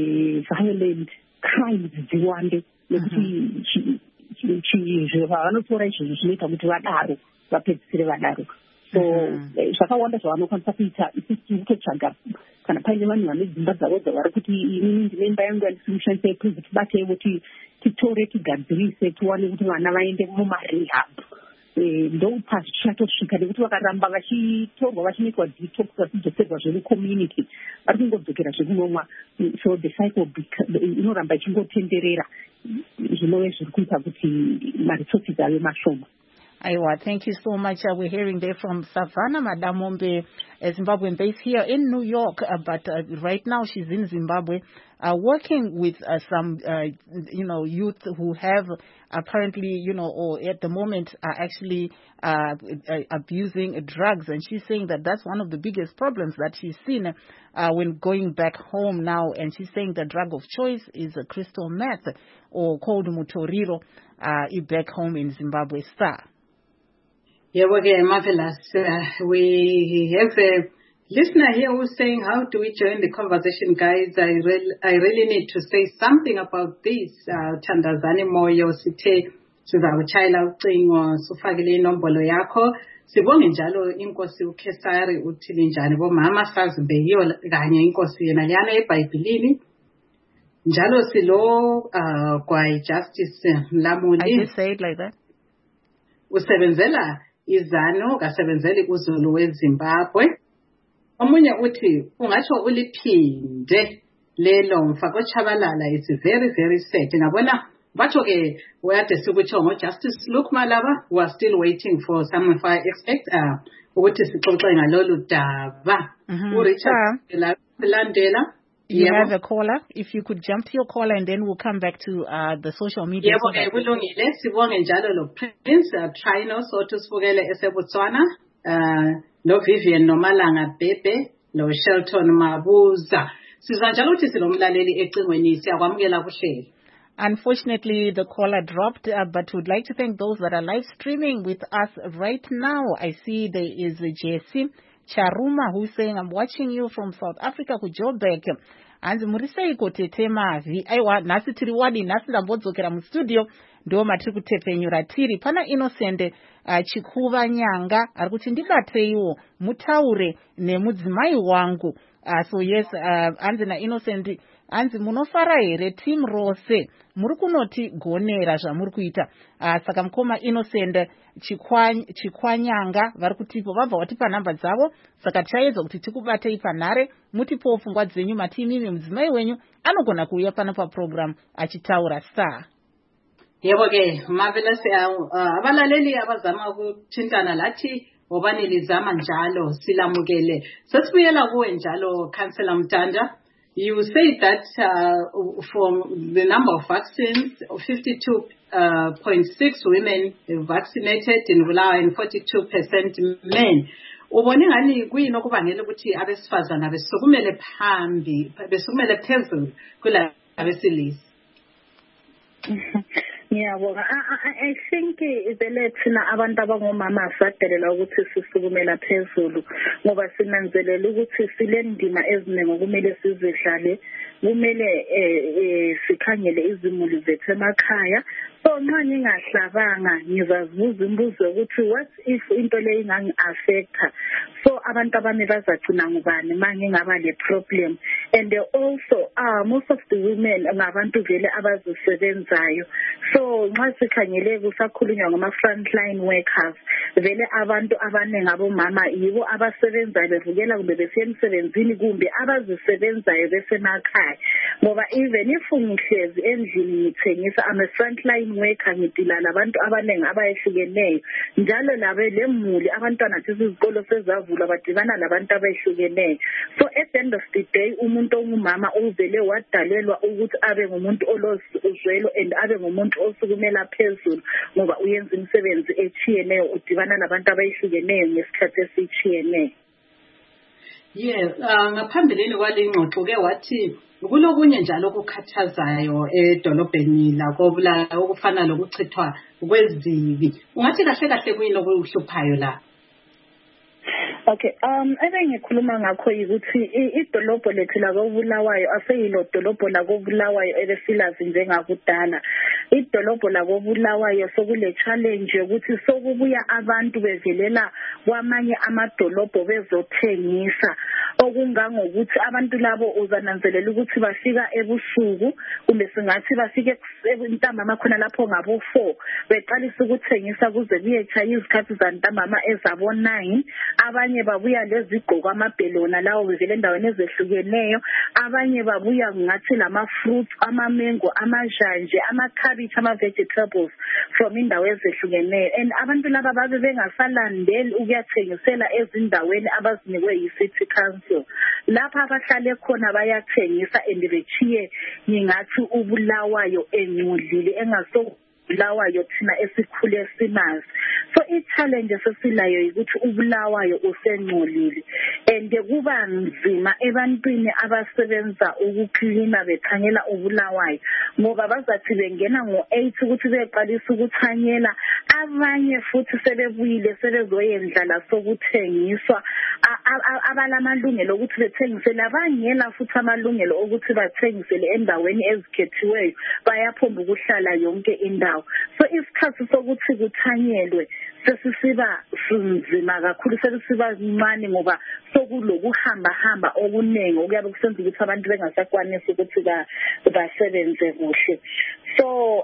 G: violent crimes dziwande nekuti zvavanotora izvozvo zvinoita kuti vadaro vapedzisire vadaro. So zvakawanda zvavanokwanisa kuita isi tiri kutotsvaga kana paine vanhu vane dzimba dzavo dzavari kuti inini ndine imba yangu yandisi kushandisa epridzi tibatewo titore tigadzirise tiwane kuti vana vaende mumarehab. Ndopa zvichatosvika nekuti vakaramba vachitorwa vachinoitwa detox vachidzoserwa zvemucommunity vari kungodzokera zvekunomwa. So the cycle inoramba ichingotenderera zvinove zviri kuita kuti maresources ave mashoma.
A: Aiwa, thank you so much. Uh, we're hearing there from Savannah Madamombe, a Zimbabwean based here in New York, uh, but uh, right now she's in Zimbabwe, uh, working with uh, some, uh, you know, youth who have apparently, you know, or at the moment are actually uh, abusing drugs. And she's saying that that's one of the biggest problems that she's seen uh, when going back home now. And she's saying the drug of choice is a crystal meth, or called Mutoriro, uh, back home in Zimbabwe. Star.
B: Yeah, okay, marvelous. Uh, we have a listener here who's saying, how do we join the conversation, guys? I, re- I really need to say something about this. Thandazani Moyo sithe sizawutshayela ucingo sufakile inombolo yakho. Sibonge njalo inkosi uKesari uthini njani bomama sazi beyiyo kanye inkosi yena liyana eBhayibhelini. Njalo silo uh, kwa Justice Mlamuli.
A: I just say it like that.
B: Usebenzela izano kasebenzeli uZulu weZimbabwe. Omunye uthi ungatsho uliphinde lelo mfa kochabalala. It's very very sad. Ngabona batsho ke wayade sikutsho ngo Justice Luke Malaba, we are still waiting for some of our expect uh ukuthi sixoxe ngalolu daba. uRichard Landela.
A: You yeah. have a caller. If you could jump to your caller and then we'll come back to uh, the social media.
B: Yebo ke kulungile sibonge njalo lo Prince uh, Trino Soto sibukele eseBotswana, uh, lo Vivian Nomalanga Bebe, lo Shelton Mabuza. Sizwa njalo ukuthi silomlaleli ecingweni siyakwamukela kuhlelo.
A: Unfortunately, the caller dropped, uh, but we'd like to thank those that are live streaming with us right now. I see there is a Jesse Charuma who's saying, I'm watching you from South Africa ku Joburg. And murisei kotetema vi aiwa nasi tiri wadi nasi ndambodzokera mu studio ndo matiri kutepenyura tiri pana Innocent uh, Chikuva Nyanga ari kuti ndibateiwo mutaure nemudzimai wangu. Uh, so yes, uh, anzi na Innocent anzi munofara here team rose muri kunoti gonera zvamuri kuita. Uh, saka mukoma Innocent Chikwanyanga vari kutipo vabva watipa namba dzavo, saka tichaedza kuti tikubatei panhare mutipowo pfungwa dzenyu matimimi mudzimai wenyu anogona kuuya pano paprogram achitaura. Star.
B: Yebo ke marvelous. Abalaleli abazama ukuthintana lathi obani lizama njalo silamukele. Sesibuyela kuwe njalo Councillor Mtanda. You say that uh, from the number of vaccines, fifty-two point six women vaccinated in Bulawayo and forty-two percent men. Ubone ngani kuyini okubangela ukuthi abesifazana besukumele phambi besukumele phezulu kula abesilisa?
H: Yeah, well, I, I, I think vele thina abantu abangomama sadelela ukuthi sisukumela phezulu ngoba sinanzelela ukuthi sile ndima eziningi kumele sizidlale, kumele eh sikhangele izimuli zethu emakhaya. So nxa ngingahlabanga ngizazibuza imibuzo ukuthi what if into le ingangi affecta. So abantu abami bazagcina ngubani manje ngaba le problem. And also uh, most of the women ngabantu vele abazisebenzayo, so nxa sikhangele kusakhulunywa ngama frontline workers, vele abantu abaningi abomama yibo abasebenzayo bevukela kumbe besiya emsebenzini kumbe abazisebenzayo besemakhaya. Ngoba even if ngihlezi endlini ngithengisa ama frontline worker ngidila labantu abaningi abayehlukeneyo, njalo labe lemuli abantwana izikolo sezavula badibana labantu abayehlukeneyo. So at the end of the day umuntu ongumama uvele wadalelwa ukuthi abe ngumuntu olozwelo and abe ngumuntu osukumela phezulu ngoba uyenza imisebenzi echiyeneyo udibana labantu abayehlukeneyo ngesikhathi esichiyeneyo.
B: Yes, uh, ngaphambilini kwalingxoxo ke wathi kulokunye njalo okukhathazayo edolobheni lakobula okufana lokuchithwa kwezibi. Ungathi kahle kahle kuyini okuhluphayo la?
H: Okay, um ebengikhuluma ngakho ukuthi idolobho lethu la koBulawayo aseyilo dolobho la koBulawayo ebesilazi njengakudala. Idolobho la koBulawayo sokule challenge ukuthi sokubuya abantu bevelela kwamanye amadolobho bezothengisa, okungangokuthi abantu labo uzananzelela ukuthi bafika ebusuku kumbe singathi bafike ntambama khona lapho ngabo four beqalisa ukuthengisa kuze kuyechaya izikhathi zantambama ezabo nine. Abanye babuya lezigqoko amabhelona lawo bevele endaweni ezehlukeneyo, abanye babuya ngathi lama fruits, ama mango, amajanje, ama cabbage, ama vegetables from indawo ezehlukeneyo. And abantu laba babe bengasalandeli ukuyathengisela ezindaweni abazinikwe yi-city council. Lapha abahlale khona bayathengisa and bechiye ngingathi uBulawayo engcolile engaso uBulawayo thina esikhule simazi. So i-challenge sesilayo ukuthi uBulawayo usengcolile and kuba nzima ebantwini abasebenza ukuklina bethanyela uBulawayo ngoba bazathi bengena ngo eight ukuthi beqalisa ukuthanyela, abanye futhi sebebuyile sebezoyendlala sokuthengiswa abalamalungelo ukuthi bethengisele, abangela futhi amalungelo ukuthi bathengisele endaweni ezikhethiweyo bayaphomba ukuhlala yonke indawo. So isikhathi sokuthi kuthanyelwe sesisiba sinzima kakhulu, sesisiba ncane ngoba sokulokuhamba hamba okunengi okuyabe kusenza ukuthi abantu bengasakwanisi ukuthi basebenze kuhle. So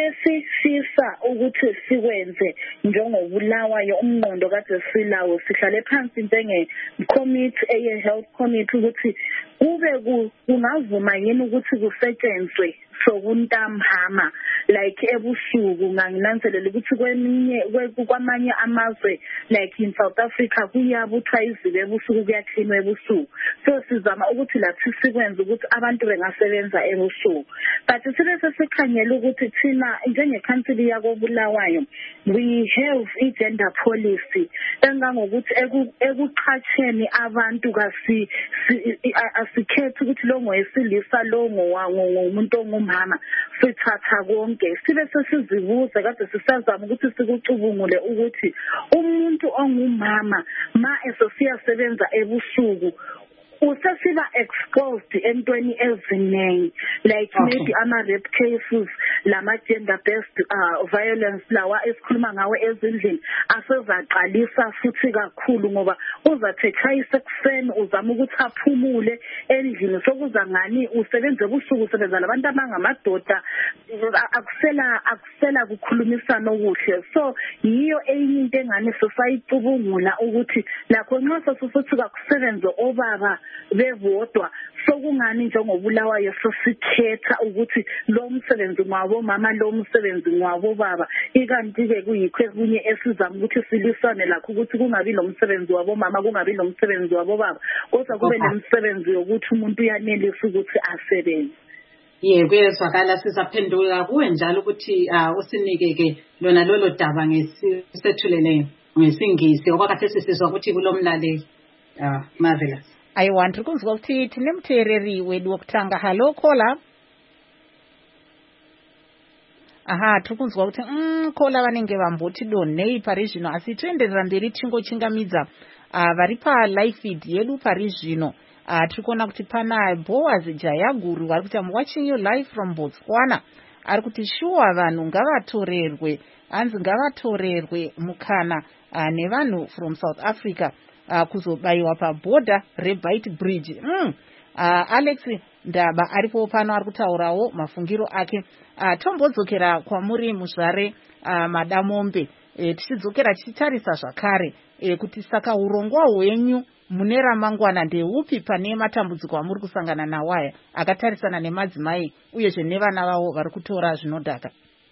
H: ebesifisa ukuthi sikwenze njengoBulawayo umnqondo kade silawo, sihlale phansi njenge committee eye health committee ukuthi kube kungavuma yini ukuthi kusetshenzwe sokuntambama like ebusuku. Nganginanzelela ukuthi kweminye kwamanye amazwe like in South Africa kuyabuthwa izibe ebusuku kuyaklinwa ebusuku. So sizama ukuthi lathi sikwenze ukuthi abantu bengasebenza ebusuku, but sibe sesikhangela ukuthi thina njengecouncil yakoBulawayo we have i-gender policy engangokuthi ekuqhatsheni abantu kasi asikhethi ukuthi lo ngowesilisa lo ngomuntu ongumama, sithatha konke. Sibe sesizibuza kade sisazama ukuthi sikucubungule ukuthi umuntu ongumama ma esosiyasebenza ebusuku usesiba exposed entweni eziningi like okay. Maybe ama rape cases lama gender based uh, violence lawa esikhuluma ngawe ezindlini asezaqalisa futhi kakhulu ngoba uzathethayisa kuseni uzama ukuthi aphumule endlini sokuza ngani usebenze ebusuku usebenza labantu abangamadoda akusela akusela kukhulumisana okuhle. So yiyo eyinye into engane sosayicubungula ukuthi lakho nxa sosuthi akusebenze obaba bevodwa sokungani njengoBulawayo sosikhetha ukuthi lo msebenzi ngwabo mama lo msebenzi ngwabo baba, ikanti ke kuyikho ekunye esizama ukuthi silisane lakho ukuthi kungabi lo msebenzi wabo mama kungabi lo msebenzi wabo baba kodwa kube nemsebenzi yokuthi umuntu uyanelisa ukuthi asebenze.
B: Yebo kuyezwakala, sizaphendula kuwe njalo ukuthi usinike ke lona lolo daba ngesethulele ngesingisi okwakade sisizwa ukuthi kulomlaleli. Ah marvelous.
A: I want to kuzwa ukuthi tinemthereri wedu wokutanga. Hello caller. Aha tukuzwa ukuthi mm caller vanenge vambothi donei parizvino asi toenderera mberi tingochingamidza vari pa live feed yedu parizvino. Tikona kuti pana Boaz Jayaguru vari kuti I'm watching you live from Botswana. Ari kuti shuwa vanhu ngavatorerwe, hanzi ngavatorerwe mukana nevanhu from South Africa uh, kuzobayiwa pabhodha reBite Bridge. Mm. Uh, Alex Ndaba aripo pano ari kutaurawo mafungiro ake. Uh, tombodzokera kwamuri muzvare uh, Madamombe. E, tichidzokera tichitarisa zvakare e, kuti saka urongwa hwenyu mune ramangwana ndeupi pane matambudziko amuri kusangana nawo aya akatarisana nemadzimai uyezve nevana vavo vari kutora zvinodhaka.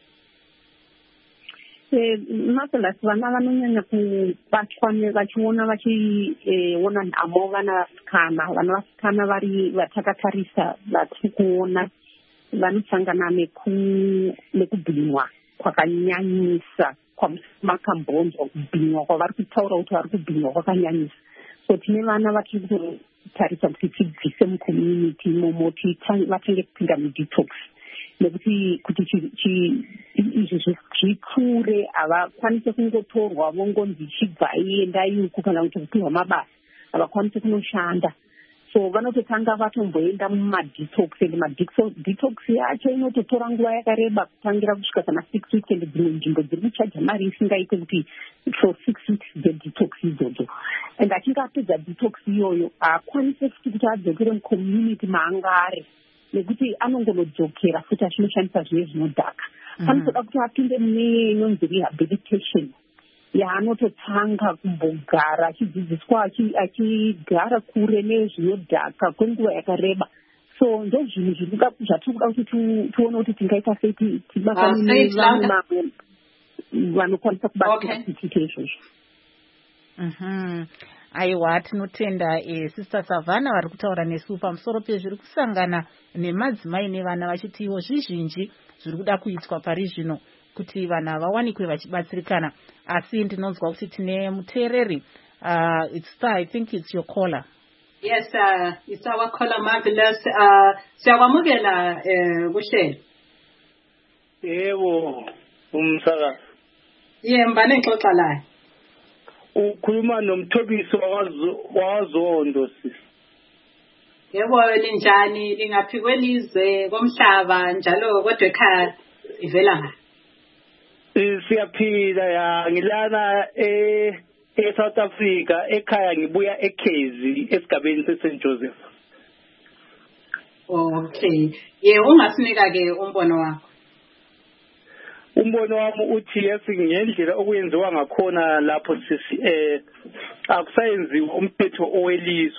G: Masalasi vana vanonyanya kubatwa vachiona vachiona nhamo vana vasikana vana vasikana vari vatakatarisa vatiri kuona vanosangana nekubhinwa kwakanyanyisa kwamakambonzwa kubhinwa kwavari kutaura kuti vari kubhinwa kwakanyanyisa. So tine vana vatiri kutarisa kuti tibvise mucommunity imomo vatenge kupinda mudetox nekuti kuti izvi zvipfuure havakwanise kungotorwa vongonzi chibvai endai uku kana kuti kupihwa mabasa havakwanise kunoshanda. So vanototanga vatomboenda mumadetox and madetox yacho inototora nguva yakareba kutangira kusvika kana six weeks and dzimwe nzvimbo dziri kuchaja mari isingaite kuti for six weeks dzedetox idzodzo. And achinge apedza detox iyoyo haakwanise futi kuti adzokere mucommunity maanga ari nekuti anongonodzokera futi achinoshandisa zvive zvinodhaka. Panotoda kuti apinde mune inonzi rehabilitation yaanototanga kumbogara achidzidziswa achigara kure nezvinodhaka kwenguva yakareba. So ndozvinhu zvirikuda zvatikuda kuti tione kuti tingaita sei tibatane nevamwe vanokwanisa kubatsira kuita izvozvo.
A: Aiwa, tinotenda e, Sister Savannah vari kutaura nesu pamusoro pezviri kusangana nemadzimai nevana vachitiwo zvizhinji zviri kuda kuitwa pari zvino kuti vana vawanikwe vachibatsirikana. Asi ndinonzwa kuti tine muteereri. Uh, it's star, I think it's your caller.
B: Yes, uh, it's our caller, Marvelous. Uh, siyawamukela uh, kuhlelo.
I: Yebo, umsakazi.
B: Yemba nexoxa la.
I: Ukhuluma nomthobiso wazondo sisi.
B: Yebo, linjani lingaphi kwelizwe komhlaba njalo kodwa ekhaya ivela ngaphi?
I: Siyaphila ya ngilana e eSouth Africa ekhaya ngibuya eKezi esigabeni seSaint Joseph.
B: Okay. Ye ungasinika ke umbono wakho.
I: Umbono wami uthi yesi ngendlela okuyenziwa ngakhona lapho sisi eh akusayenziwa umphetho owelizwe.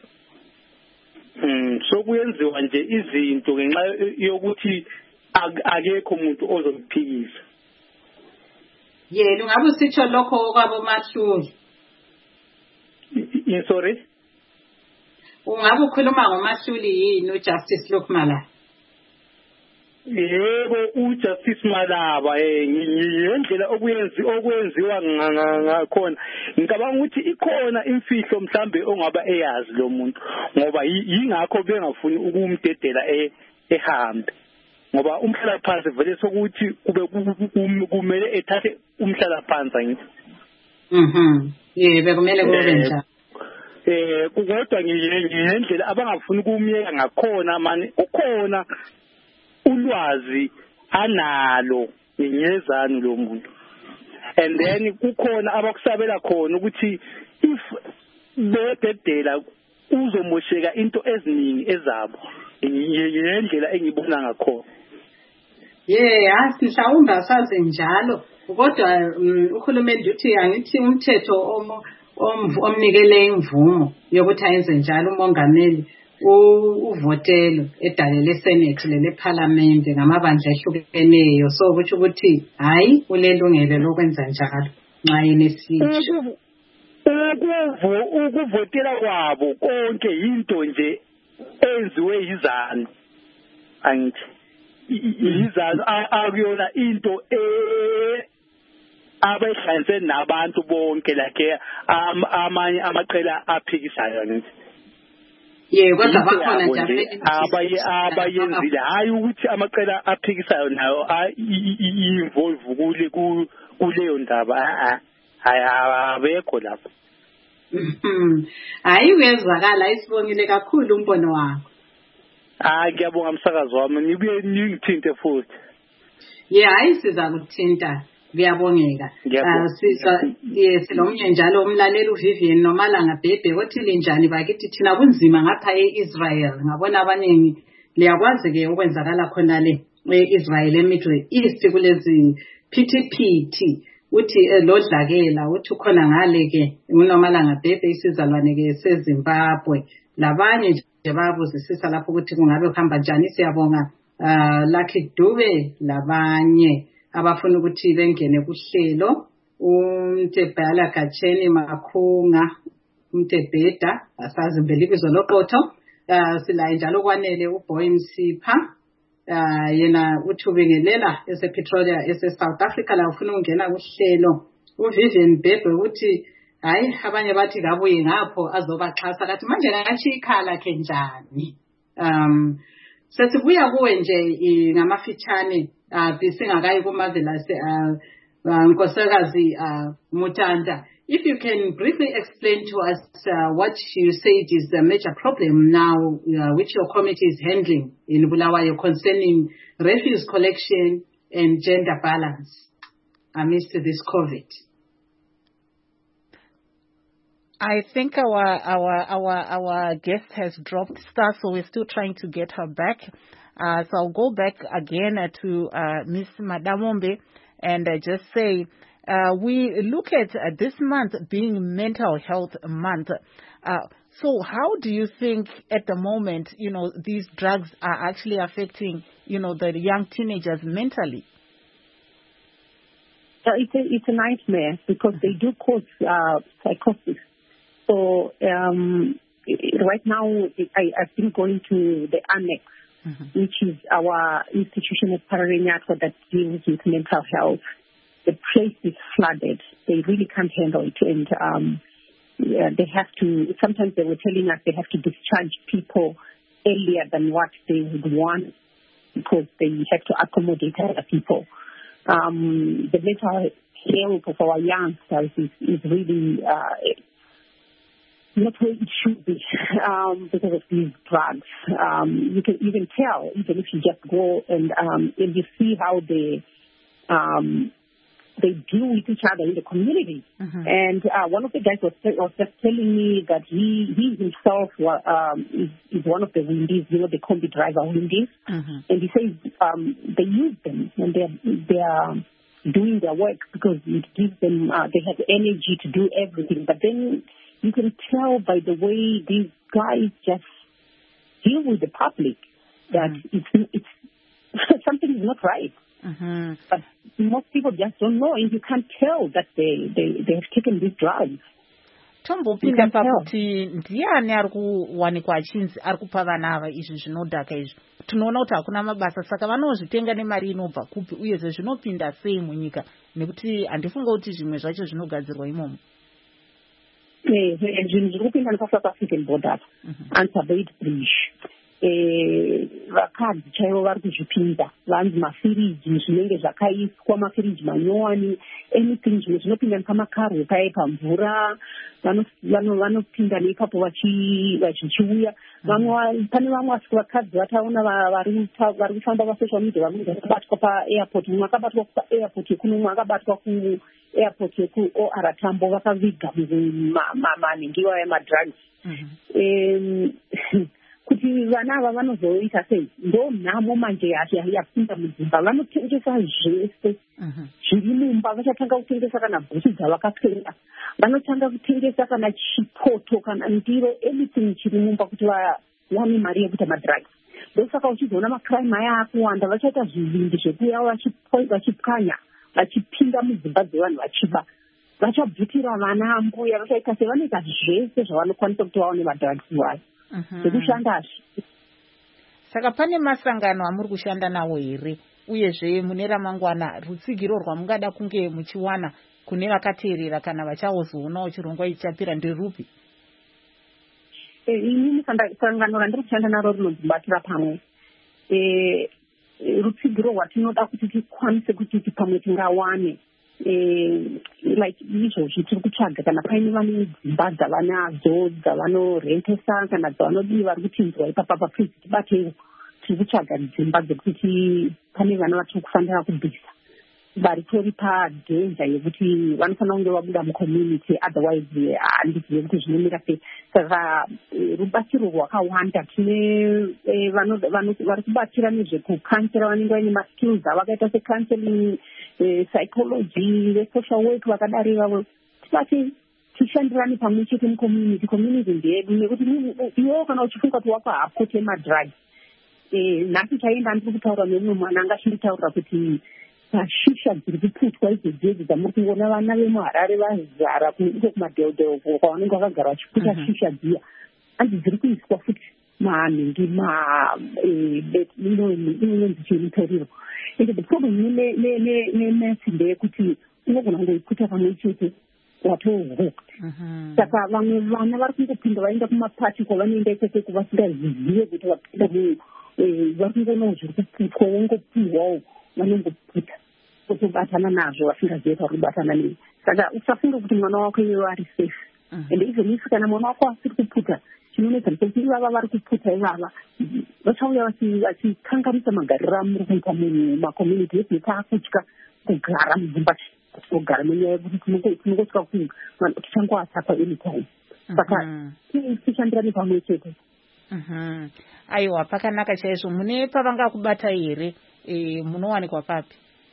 I: Mm so kuyenziwa nje izinto ngenxa yokuthi akekho umuntu ozokuphikisa.
B: Yena ungabe usitsho lokho kwabo Mahluli.
I: Yes, sorry.
B: Ungabe ukhuluma ngoMahluli yini uJustice Lukumala?
I: Yebo, uJustice Malaba eh ngendlela okuyenzi okwenziwa ngakhona. Ngicabanga ukuthi ikhona imfihlo mhlambe ongaba eyazi lo muntu ngoba yingakho bengafuni ukumdedela ehambe. Ngoba umhlala phansi vele sokuthi kube kumele ethathe umhlala phansi ngithi.
B: Mhm. Yebo kumele kube njalo.
I: Eh kodwa ngendlela abangafuni ukumyeka ngakhona manje ukhona ulwazi analo ngezanu lo muntu. And then kukhona abakusabela khona ukuthi if bededela uzomosheka into eziningi ezabo. Ngendlela engibona ngakhona.
B: Yeah, mhlawumbe asazi njalo kodwa uhulumeni uthi angithi umthetho omnikele imvumo yokuthi ayenze njalo umongameli uvotelo edalele Senate lele Parliament ngamabandla ehlukeneyo so ukuthi ukuthi hayi ulelungelo lokwenza njalo nxa yenesitsho
I: ukuvotela kwabo konke into nje enziwe yizanu angithi yizanu akuyona into eh abahlanze nabantu bonke lakhe amanye amaqela aphikisayo ngithi
B: yebo kodwa bakhona nje
I: abaye abayenzile hayi ukuthi amaqela aphikisayo nayo involve kule kuleyo ndaba hayi abekho lapho.
B: Hayi uyezwakala isibongile kakhulu umbono wakho.
I: Ah ngiyabonga umsakazi wami nibuye ningithinte futhi.
B: Yeah hayi siza kuthinta Kuyabongeka. Silomnye njalo umlaleli uVivian Nomalanga Bhebhe othi linjani bakithi thina kunzima ngapha eIsrael. Ngabona abaningi liyakwazi ke okwenzakala khona le eIsrael eMiddle East kulezi phithiphithi. Uthi lodlakela uthi khona ngale ke uNomalanga Bhebhe isizalwane ke seZimbabwe. Labanye nje babuzisisa lapho ukuthi kungabe kuhamba njani. Siyabonga Lucky Dube labanye abafuna ukuthi bengene kuhlelo. Umtebhala Gacheni Makhunga Umtebheda asazi mbeli bizo loqotho. Sila njalo kwanele uBoy Msipha yena uthi ubingelela esePretoria ese South Africa la ufuna ungena kuhlelo. uVivian Bhebhe uthi hayi abanye bathi kabuye ngapho azobaxhasa kathi manje ngathi ikhala ke njani. um Sesibuya kuwe nje ngamafitshane bisingakayi kuMarvelous Nkosikazi Mutanda. If you can briefly explain to us uh, what you said is the major problem now uh, which your committee is handling in Bulawayo concerning refuse collection and gender balance amidst this COVID.
A: I think our our our our guest has dropped star, so we're still trying to get her back. Uh, so I'll go back again uh, to uh, Miss Madamombe and uh, just say uh, we look at uh, this month being Mental Health Month. Uh, so how do you think at the moment, you know, these drugs are actually affecting, you know, the young teenagers mentally?
G: Uh, it's a it's a nightmare because they do cause uh, psychosis. So um, right now, I, I've been going to the annex, mm-hmm. which is our institution at Pararenyatwa that deals with mental health. The place is flooded. They really can't handle it. And um, yeah, they have to, sometimes they were telling us they have to discharge people earlier than what they would want because they have to accommodate other people. Um, the mental health of our youngsters is, is really... Uh, not where it should be um, because of these drugs. Um, you can even tell, even if you just go and um, and you see how they um, they deal with each other in the community. Mm-hmm. And uh, one of the guys was, was just telling me that he he himself was, um, is, is one of the windies, you know, the combi driver windies. Mm-hmm. And he says um, they use them and they're they're doing their work because it gives them uh, they have energy to do everything. But then you can tell by the way these guys just deal with the public that mm-hmm. it's, it's something is not right. Mm-hmm. But most people just don't know, and you can't tell that they, they, they have taken these drugs.
A: Tombopinda pakuti ndiani ari kuwanikwa achinzi ari kupa vana ava izvi zvinodhaka izvi. Tinoona kuti hakuna mabasa saka vanozvitenga nemari inobva kupi uyezve zvinopinda sei munyika nekuti handifunga kuti zvimwe zvacho zvinogadzirwa imomo.
G: Zvinhu zviri kupinda nepaSouth African border Antabate Bridge vakadzi chaivo vari kuzvipinda vanzi mafiriji zvinenge zvakaiswa mafiriji manyowani anything zvimwe zvinopinda nepamakarwe paye pamvura vanopinda neipapo vachichiuya. Pane vamwe vasiki vakadzi vataona vari kufamba pasocial media vamwe vakabatwa paairport, mumwe akabatwa paairport yekuno, mumwe akabatwa kuairport yekuO R Tambo vakaviga manhingiwa yemadrugs. Kuti vana ava vanozoita sei ndo nhamo manje yapinda mudzimba, vanotengesa zvese zviri mumba. Vachatanga kutengesa kana bhuchi dzavakapfeka, vanotanga kutengesa kana chipoto kana ndiro, anything chiri mumba kuti vawane mari yekuita madrugs. Ndosaka uchizoona macrime aya akuwanda. Vachaita zvivindi zvekuya vachipwanya vachipinda mudzimba dzevanhu vachiba, vachabvutira vana ambuya, vachaita sevanoita zvese zvavanokwanisa kuti vaone madrugs iwayo. Zvekushanda
A: saka pane masangano amuri kushanda nawo here uyezve mune ramangwana rutsigiro rwamungada kunge muchiwana kune vakateerera kana vachazoonawo chirongwa ichi chapera nderupi?
G: Inini sangano randiri kushanda naro rinodzibatira pamwe rutsigiro rwatinoda kuti tikwanise kuti pamwe tingawane like izvozvi tiri kutsvaga kana paine vane dzimba dzavanadzo dzavanorentesa kana dzavanodii vari kutinzwa ipapa papridzi tibatewo. Tiri kutsvaga dzimba dzekuti pane vana vatiri kufanira kubvisa vari tori padanger yekuti vanofanira kunge vabuda mucommunity, otherwise handizive kuti zvinomira sei. Saka rubatsiro rwakawanda tine vari kubatsira nezvekukansera vanenge vaine maskills avakaita secounseling, psychology, vesocial work vakadari vavo, tibati tishandirane pamwe chete mucommunity. Community ndeyedu nekuti iwewo kana uchifunga kuti wapa hapoto yemadrugs, nhasi chaenda ndiri kutaura nemumwe mwana angachinditaurira kuti pashisha dziri kuputwa idzodzi dzamuri kungoona vana vemuharare vazara iko kumadheodheoko kwavanenge vakagara vachiputa shisha dziya, hanzi dziri kuiswa futi manhingi inonzi chemitoriro. Ende the problem nenesi ndeyekuti unogona kungoiputa pamwe chete watohooked. Saka vamwe vana vari kungopinda vaenda kumapati kwavanoenda ikoko kuvasingaziviwe kuti vapinda vari kungonawo zviri kuputwa wongopiwawo vanongoputa otobatana nazvo vasingazive pari kubatana nei. Saka usafunge kuti mwana wako iwewe ari safe. Ende even if kana mwana wako asiri kuputa, chinonetsa kuti ivava vari kuputa ivava vachauya vachikanganisa magariro amuri kuita munhu mumakommunity esi taakutya kugara mudzimba kugara nenyaya yekuti tinongosvika kuti tichangoatakwa anytime. Saka tishandirane pamwe chete.
A: Aiwa, pakanaka chaizvo. Mune pavangakubata here? Munowanikwa papi?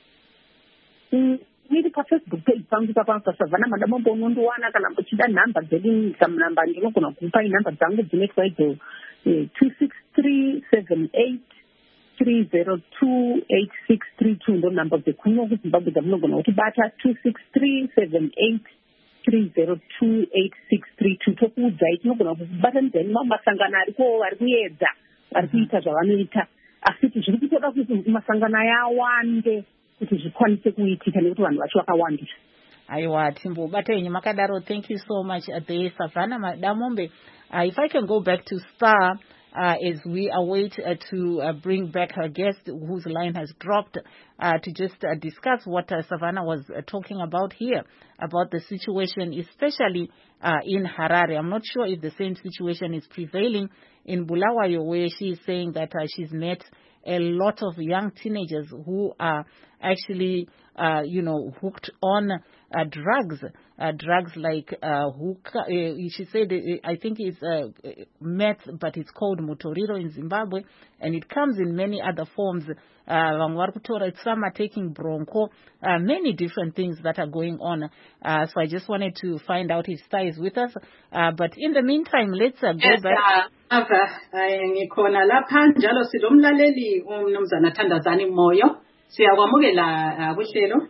G: Ndiri pafacebook page pangu papa Savannah Madamombo unondiwana kana uchida nhamba dzedu, namba ndinogona kukupa nhamba dzangu dzinoitwa idzo two six three seven eight three zero two eight six three two ndo nhamba dzekuno kuZimbabwe dzamunogona kutibata two six three seven eight three zero two eight six three two. Tokuudzai tinogona kukubatanidza masangano ariko vari kuedza vari kuita zvavanoita, asi zviri kutoda kuti masangano aya awande kuti zvikwanise kuitika nekuti vanhu vacho vakawandisa.
A: Aiwa, timbobata yenyu makadaro. Thank you so much there, Savannah Madamombe. Uh, if I can go back to Star uh, as we await uh, to uh, bring back her guest whose line has dropped uh, to just uh, discuss what uh, Savannah was uh, talking about here, about the situation, especially uh, in Harare. I'm not sure if the same situation is prevailing in Bulawayo, where she is saying that uh, she's met a lot of young teenagers who are actually, uh, you know, hooked on uh, drugs, uh, drugs like uh, hookah. Uh, she said, uh, I think it's uh, meth, but it's called motoriro in Zimbabwe, and it comes in many other forms. Uh, some are taking bronco, uh, many different things that are going on. Uh, so I just wanted to find out if Star is with us. Uh, but in the meantime, let's uh, go
B: yes,
A: back.
B: Ngikhona lapha njalo silomlaleli umnumzana Thandazani Moyo. Siyakwamukela kuhlelo.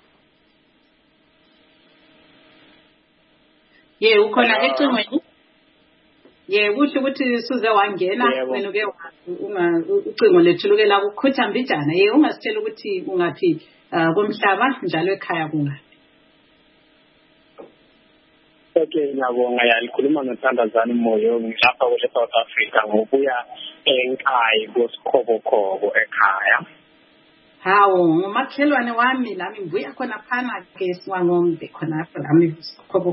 B: Ye ukhona ecingweni? Ye kusho ukuthi suze wangena wena ke uma ucingo lethu luke la kukhutha mbijana. Ye ungasitshela ukuthi ungaphi komhlaba njalo ekhaya kungaphi?
I: Okay, ngiyabonga. Yalikhuluma noThandazani Moyo, ngilapha kule South Africa ngokuya eNkayi koSikhobokhoko ekhaya.
B: Hawo, ngumakhelwane wami lami ngibuya khona phana ke siwangombe khona lapha lami Sikhobokhoko.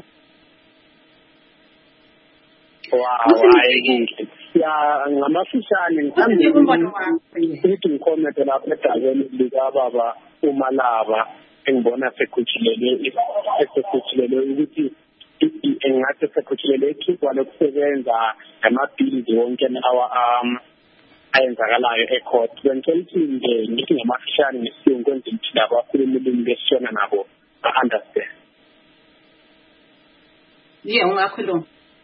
I: Wow, hayi ya ngamafishane ngithanda ukuthi ngikomente lapha edabeni lika baba uMalaba engibona sekhuthilele sekhuthilele ukuthi engathi sekhuthilele ikhipwa lokusebenza amabhilidi wonke lawa um ayenzakalayo ecourt. Ngicela ukuthi nje ngithi ngamafishane ngesiyongo kwenza ukuthi laba abakhulumeli besishona nabo ba-understand.
B: Ye ungakhuluma.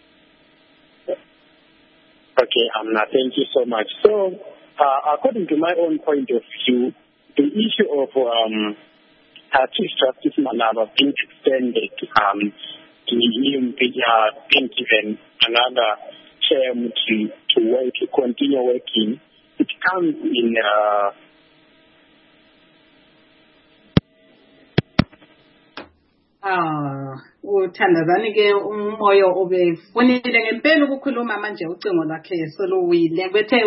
I: Okay, Amna, thank you so much. So, uh, according to my own point of view, the issue of um, uh, Chief Justice Malaba being extended, um, to him uh, being given another term to to work, to continue working, it comes in. Uh,
B: Ah, uThandazani ke umoyo obefunile ngempela ukukhuluma manje ucingo lwakhe soluwile bethe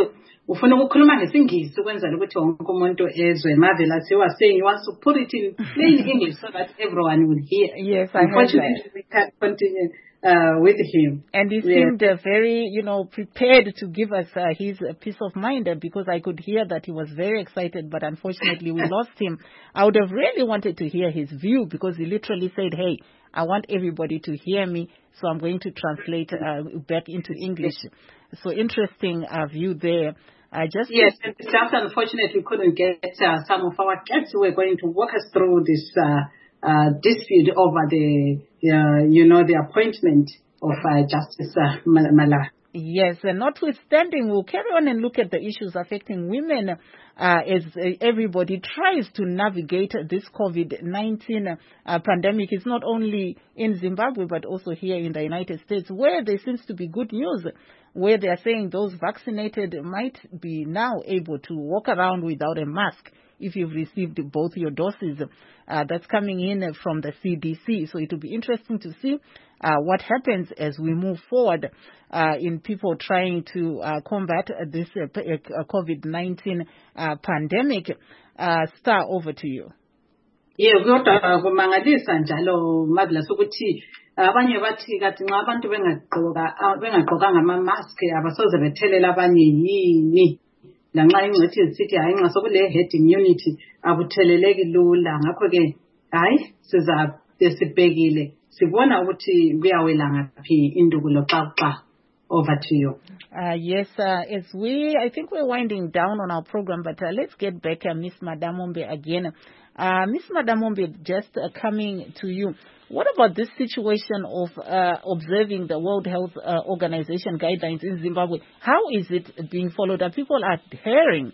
B: ufuna ukukhuluma ngesingisi ukwenzela ukuthi wonke umuntu ezwe. Marvelous, you were saying you want to put it in plain English so that everyone will hear.
A: Yes, I heard that.
B: We can't continue uh, with him.
A: And he
B: yeah.
A: seemed uh, very, you know, prepared to give us uh, his uh, peace of mind uh, because I could hear that he was very excited, but unfortunately we lost him. I would have really wanted to hear his view because he literally said, hey, I want everybody to hear me, so I'm going to translate uh, back into English. So interesting uh, view there. I just
B: yes, and just unfortunately couldn't get uh, some of our guests who were going to walk us through this uh, uh, dispute over the, uh, you know, the appointment of uh, Justice uh, Malala.
A: Yes, and notwithstanding, we'll carry on and look at the issues affecting women uh, as uh, everybody tries to navigate this COVID nineteen uh, pandemic. It's not only in Zimbabwe, but also here in the United States, where there seems to be good news, where they are saying those vaccinated might be now able to walk around without a mask if you've received both your doses. Uh, that's coming in from the C D C. So it will be interesting to see uh, what happens as we move forward uh, in people trying to uh, combat this uh, COVID nineteen uh, pandemic. Uh, Star, over to you.
B: Yeah, kodwa kumangalisa njalo Marvelous ukuthi abanye bathi kathi nxa abantu bengagqoka bengagqokanga ama mask abasoze bethelela abanye yini. Lanxa ingcethi isithi hayi nxa sokule herd immunity akutheleleki lula, ngakho ke hayi siza besibhekile sibona ukuthi kuyawela ngaphi indukulo xaxa. Over to you.
A: Uh, yes, uh, as we, I think we're winding down on our program, but uh, let's get back uh, Miss Madamombe again. Uh, Miss Madamombe, just uh, coming to you. What about this situation of uh, observing the World Health uh, Organization guidelines in Zimbabwe? How is it being followed? Are people adhering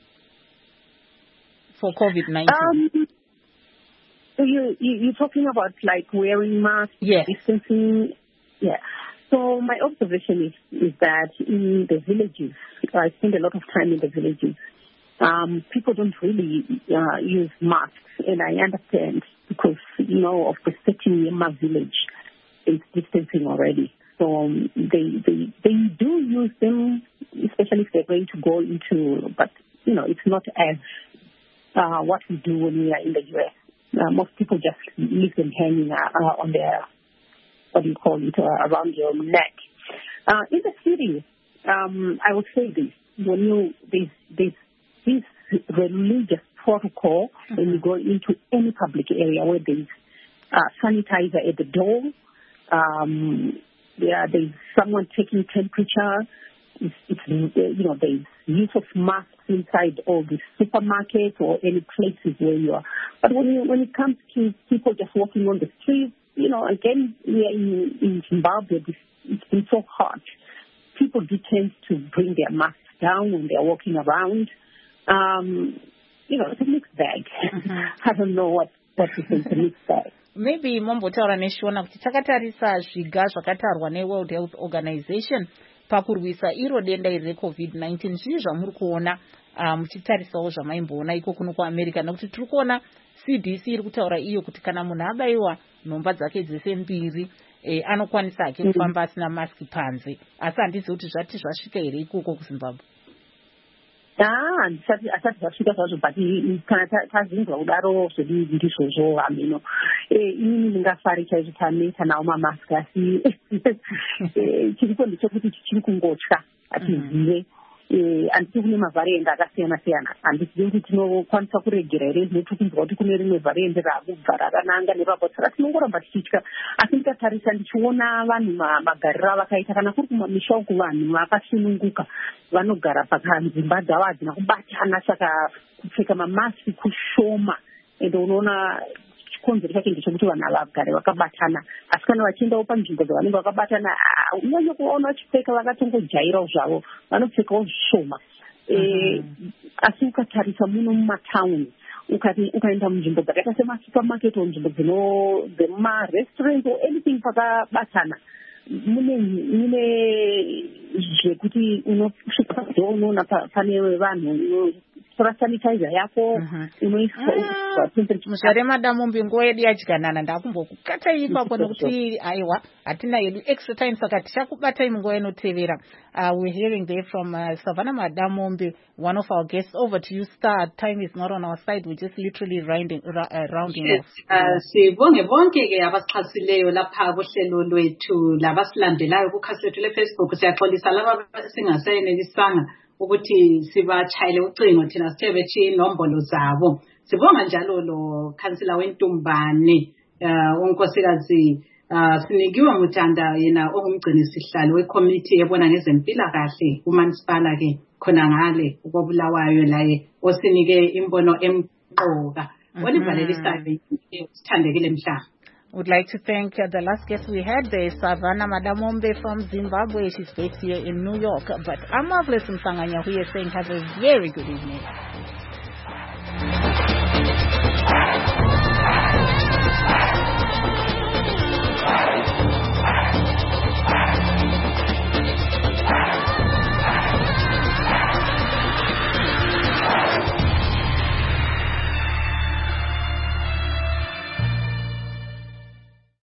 A: for COVID nineteen?
G: Um, so you, you, you're talking about like wearing masks,
A: yes.
G: distancing? Yeah. So my observation is, is that in the villages, I spend a lot of time in the villages, um, people don't really uh, use masks, and I understand because, you know, of the setting in my village, it's distancing already. So um, they, they, they do use them, especially if they're going to go into, but, you know, it's not as uh, what we do when we are in the U S. Uh, most people just leave them hanging uh, on their, what do you call it, uh, around your neck. Uh, in the city, um, I would say this, when you, there's, there's this religious protocol mm-hmm. when you go into any public area where there's uh, sanitizer at the door, um, yeah, there's someone taking temperature, it's, it's, you know, there's use of masks inside all the supermarkets or any places where you are. But when you, when it comes to people just walking on the streets, you know, again, we are in, in Zimbabwe, it's been so hot. People do tend to bring their masks down when they're walking around. Um, you know, it's a mixed bag. Mm-hmm. I don't know what, what to say, it's a mixed bag.
A: Maybe mombotaura neshona kuti takatarisa zviga zvakatarwa neWorld Health Organization pakurwisa iro denda iri reCovid nineteen zvii zvamuri kuona muchitarisawo zvamaimboona iko kuno kuAmerica nekuti tiri kuona C D C iri kutaura iyo kuti kana munhu abayiwa nhomba dzake dzese mbiri eh, anokwanisa hake kufamba asina maski panze, asi handizi kuti zvati zvasvika here ikoko kuZimbabwe.
G: Ah, ndisati asati zvasvika zvazvo, but kana tazinzwa kudaro zvedii ndizvozvo hamino. Eh, inini ndingafari chaizvo taneta nawo mamaski, asi chiripo ndechekuti chiri kungotya hatizive. Handiti kune mavhariende akasiyana siyana, handizivi kuti tinokwanisa kuregera here, ndinoti kunzwa kuti kune rimwe vhariende raakubva rakananga nepapo, saka tinongoramba tichitya. Asi ndikatarisa ndichiona vanhu magariro avakaita, kana kuri kumamisha uku vanhu vakasununguka vanogara pakanzimba dzavo hadzina kubatana, saka kupfeka mamaski kushoma, ende unoona chikonzero chacho ndechekuti vanhu havagare vakabatana. Asi kana vachiendawo panzvimbo dzavanenge vakabatana, unyanye kuvaona vachipfeka vakatongojairawo zvavo, vanopfekawo zvishoma. Asi ukatarisa muno mumataundi, ukaenda munzvimbo dzakaita semasupermarket o nzvimbo dzemumarestaurant or anything pakabatana, mune mune zvekuti unosvika padzo unoona pane vanhu tora sanitizer yako unoiswa
A: musare madamu mbinguwa yedu yadyanana ndakumbokukatai ipapo nokuti aiwa hatina yedu extra time saka tichakubatai munguva inotevera. Uh, we're hearing there from uh, Savannah Madamombe, one of our guests. Over to you, Star. Time is not on our side. We're just literally rounding, uh, rounding
B: yes.
A: off.
B: Sibonge bonke ke abasixhasileyo lapha kuhlelo lwethu labasilandelayo kukhasi lethu le-Facebook. Siyaxolisa laba singasenelisanga ukuthi sibatshayele ucingo thina sithe bethi inombolo zabo. Sibonga njalo lo khansila weNtumbane uh, unkosikazi Uh, sinikiwe Muthanda yena ongumgcini sihlalo wecommittee ebona ngezempilakahle kumansipala ke khona ngale ukobulawayo laye osinike imbono emqoka olivalelisayo sithandekile mhla.
A: Would like to thank uh, the last guest we had there, Savannah Madamombe from Zimbabwe. She's based here in New York. But I'm Marvelous Msanganya who is saying have a very good evening.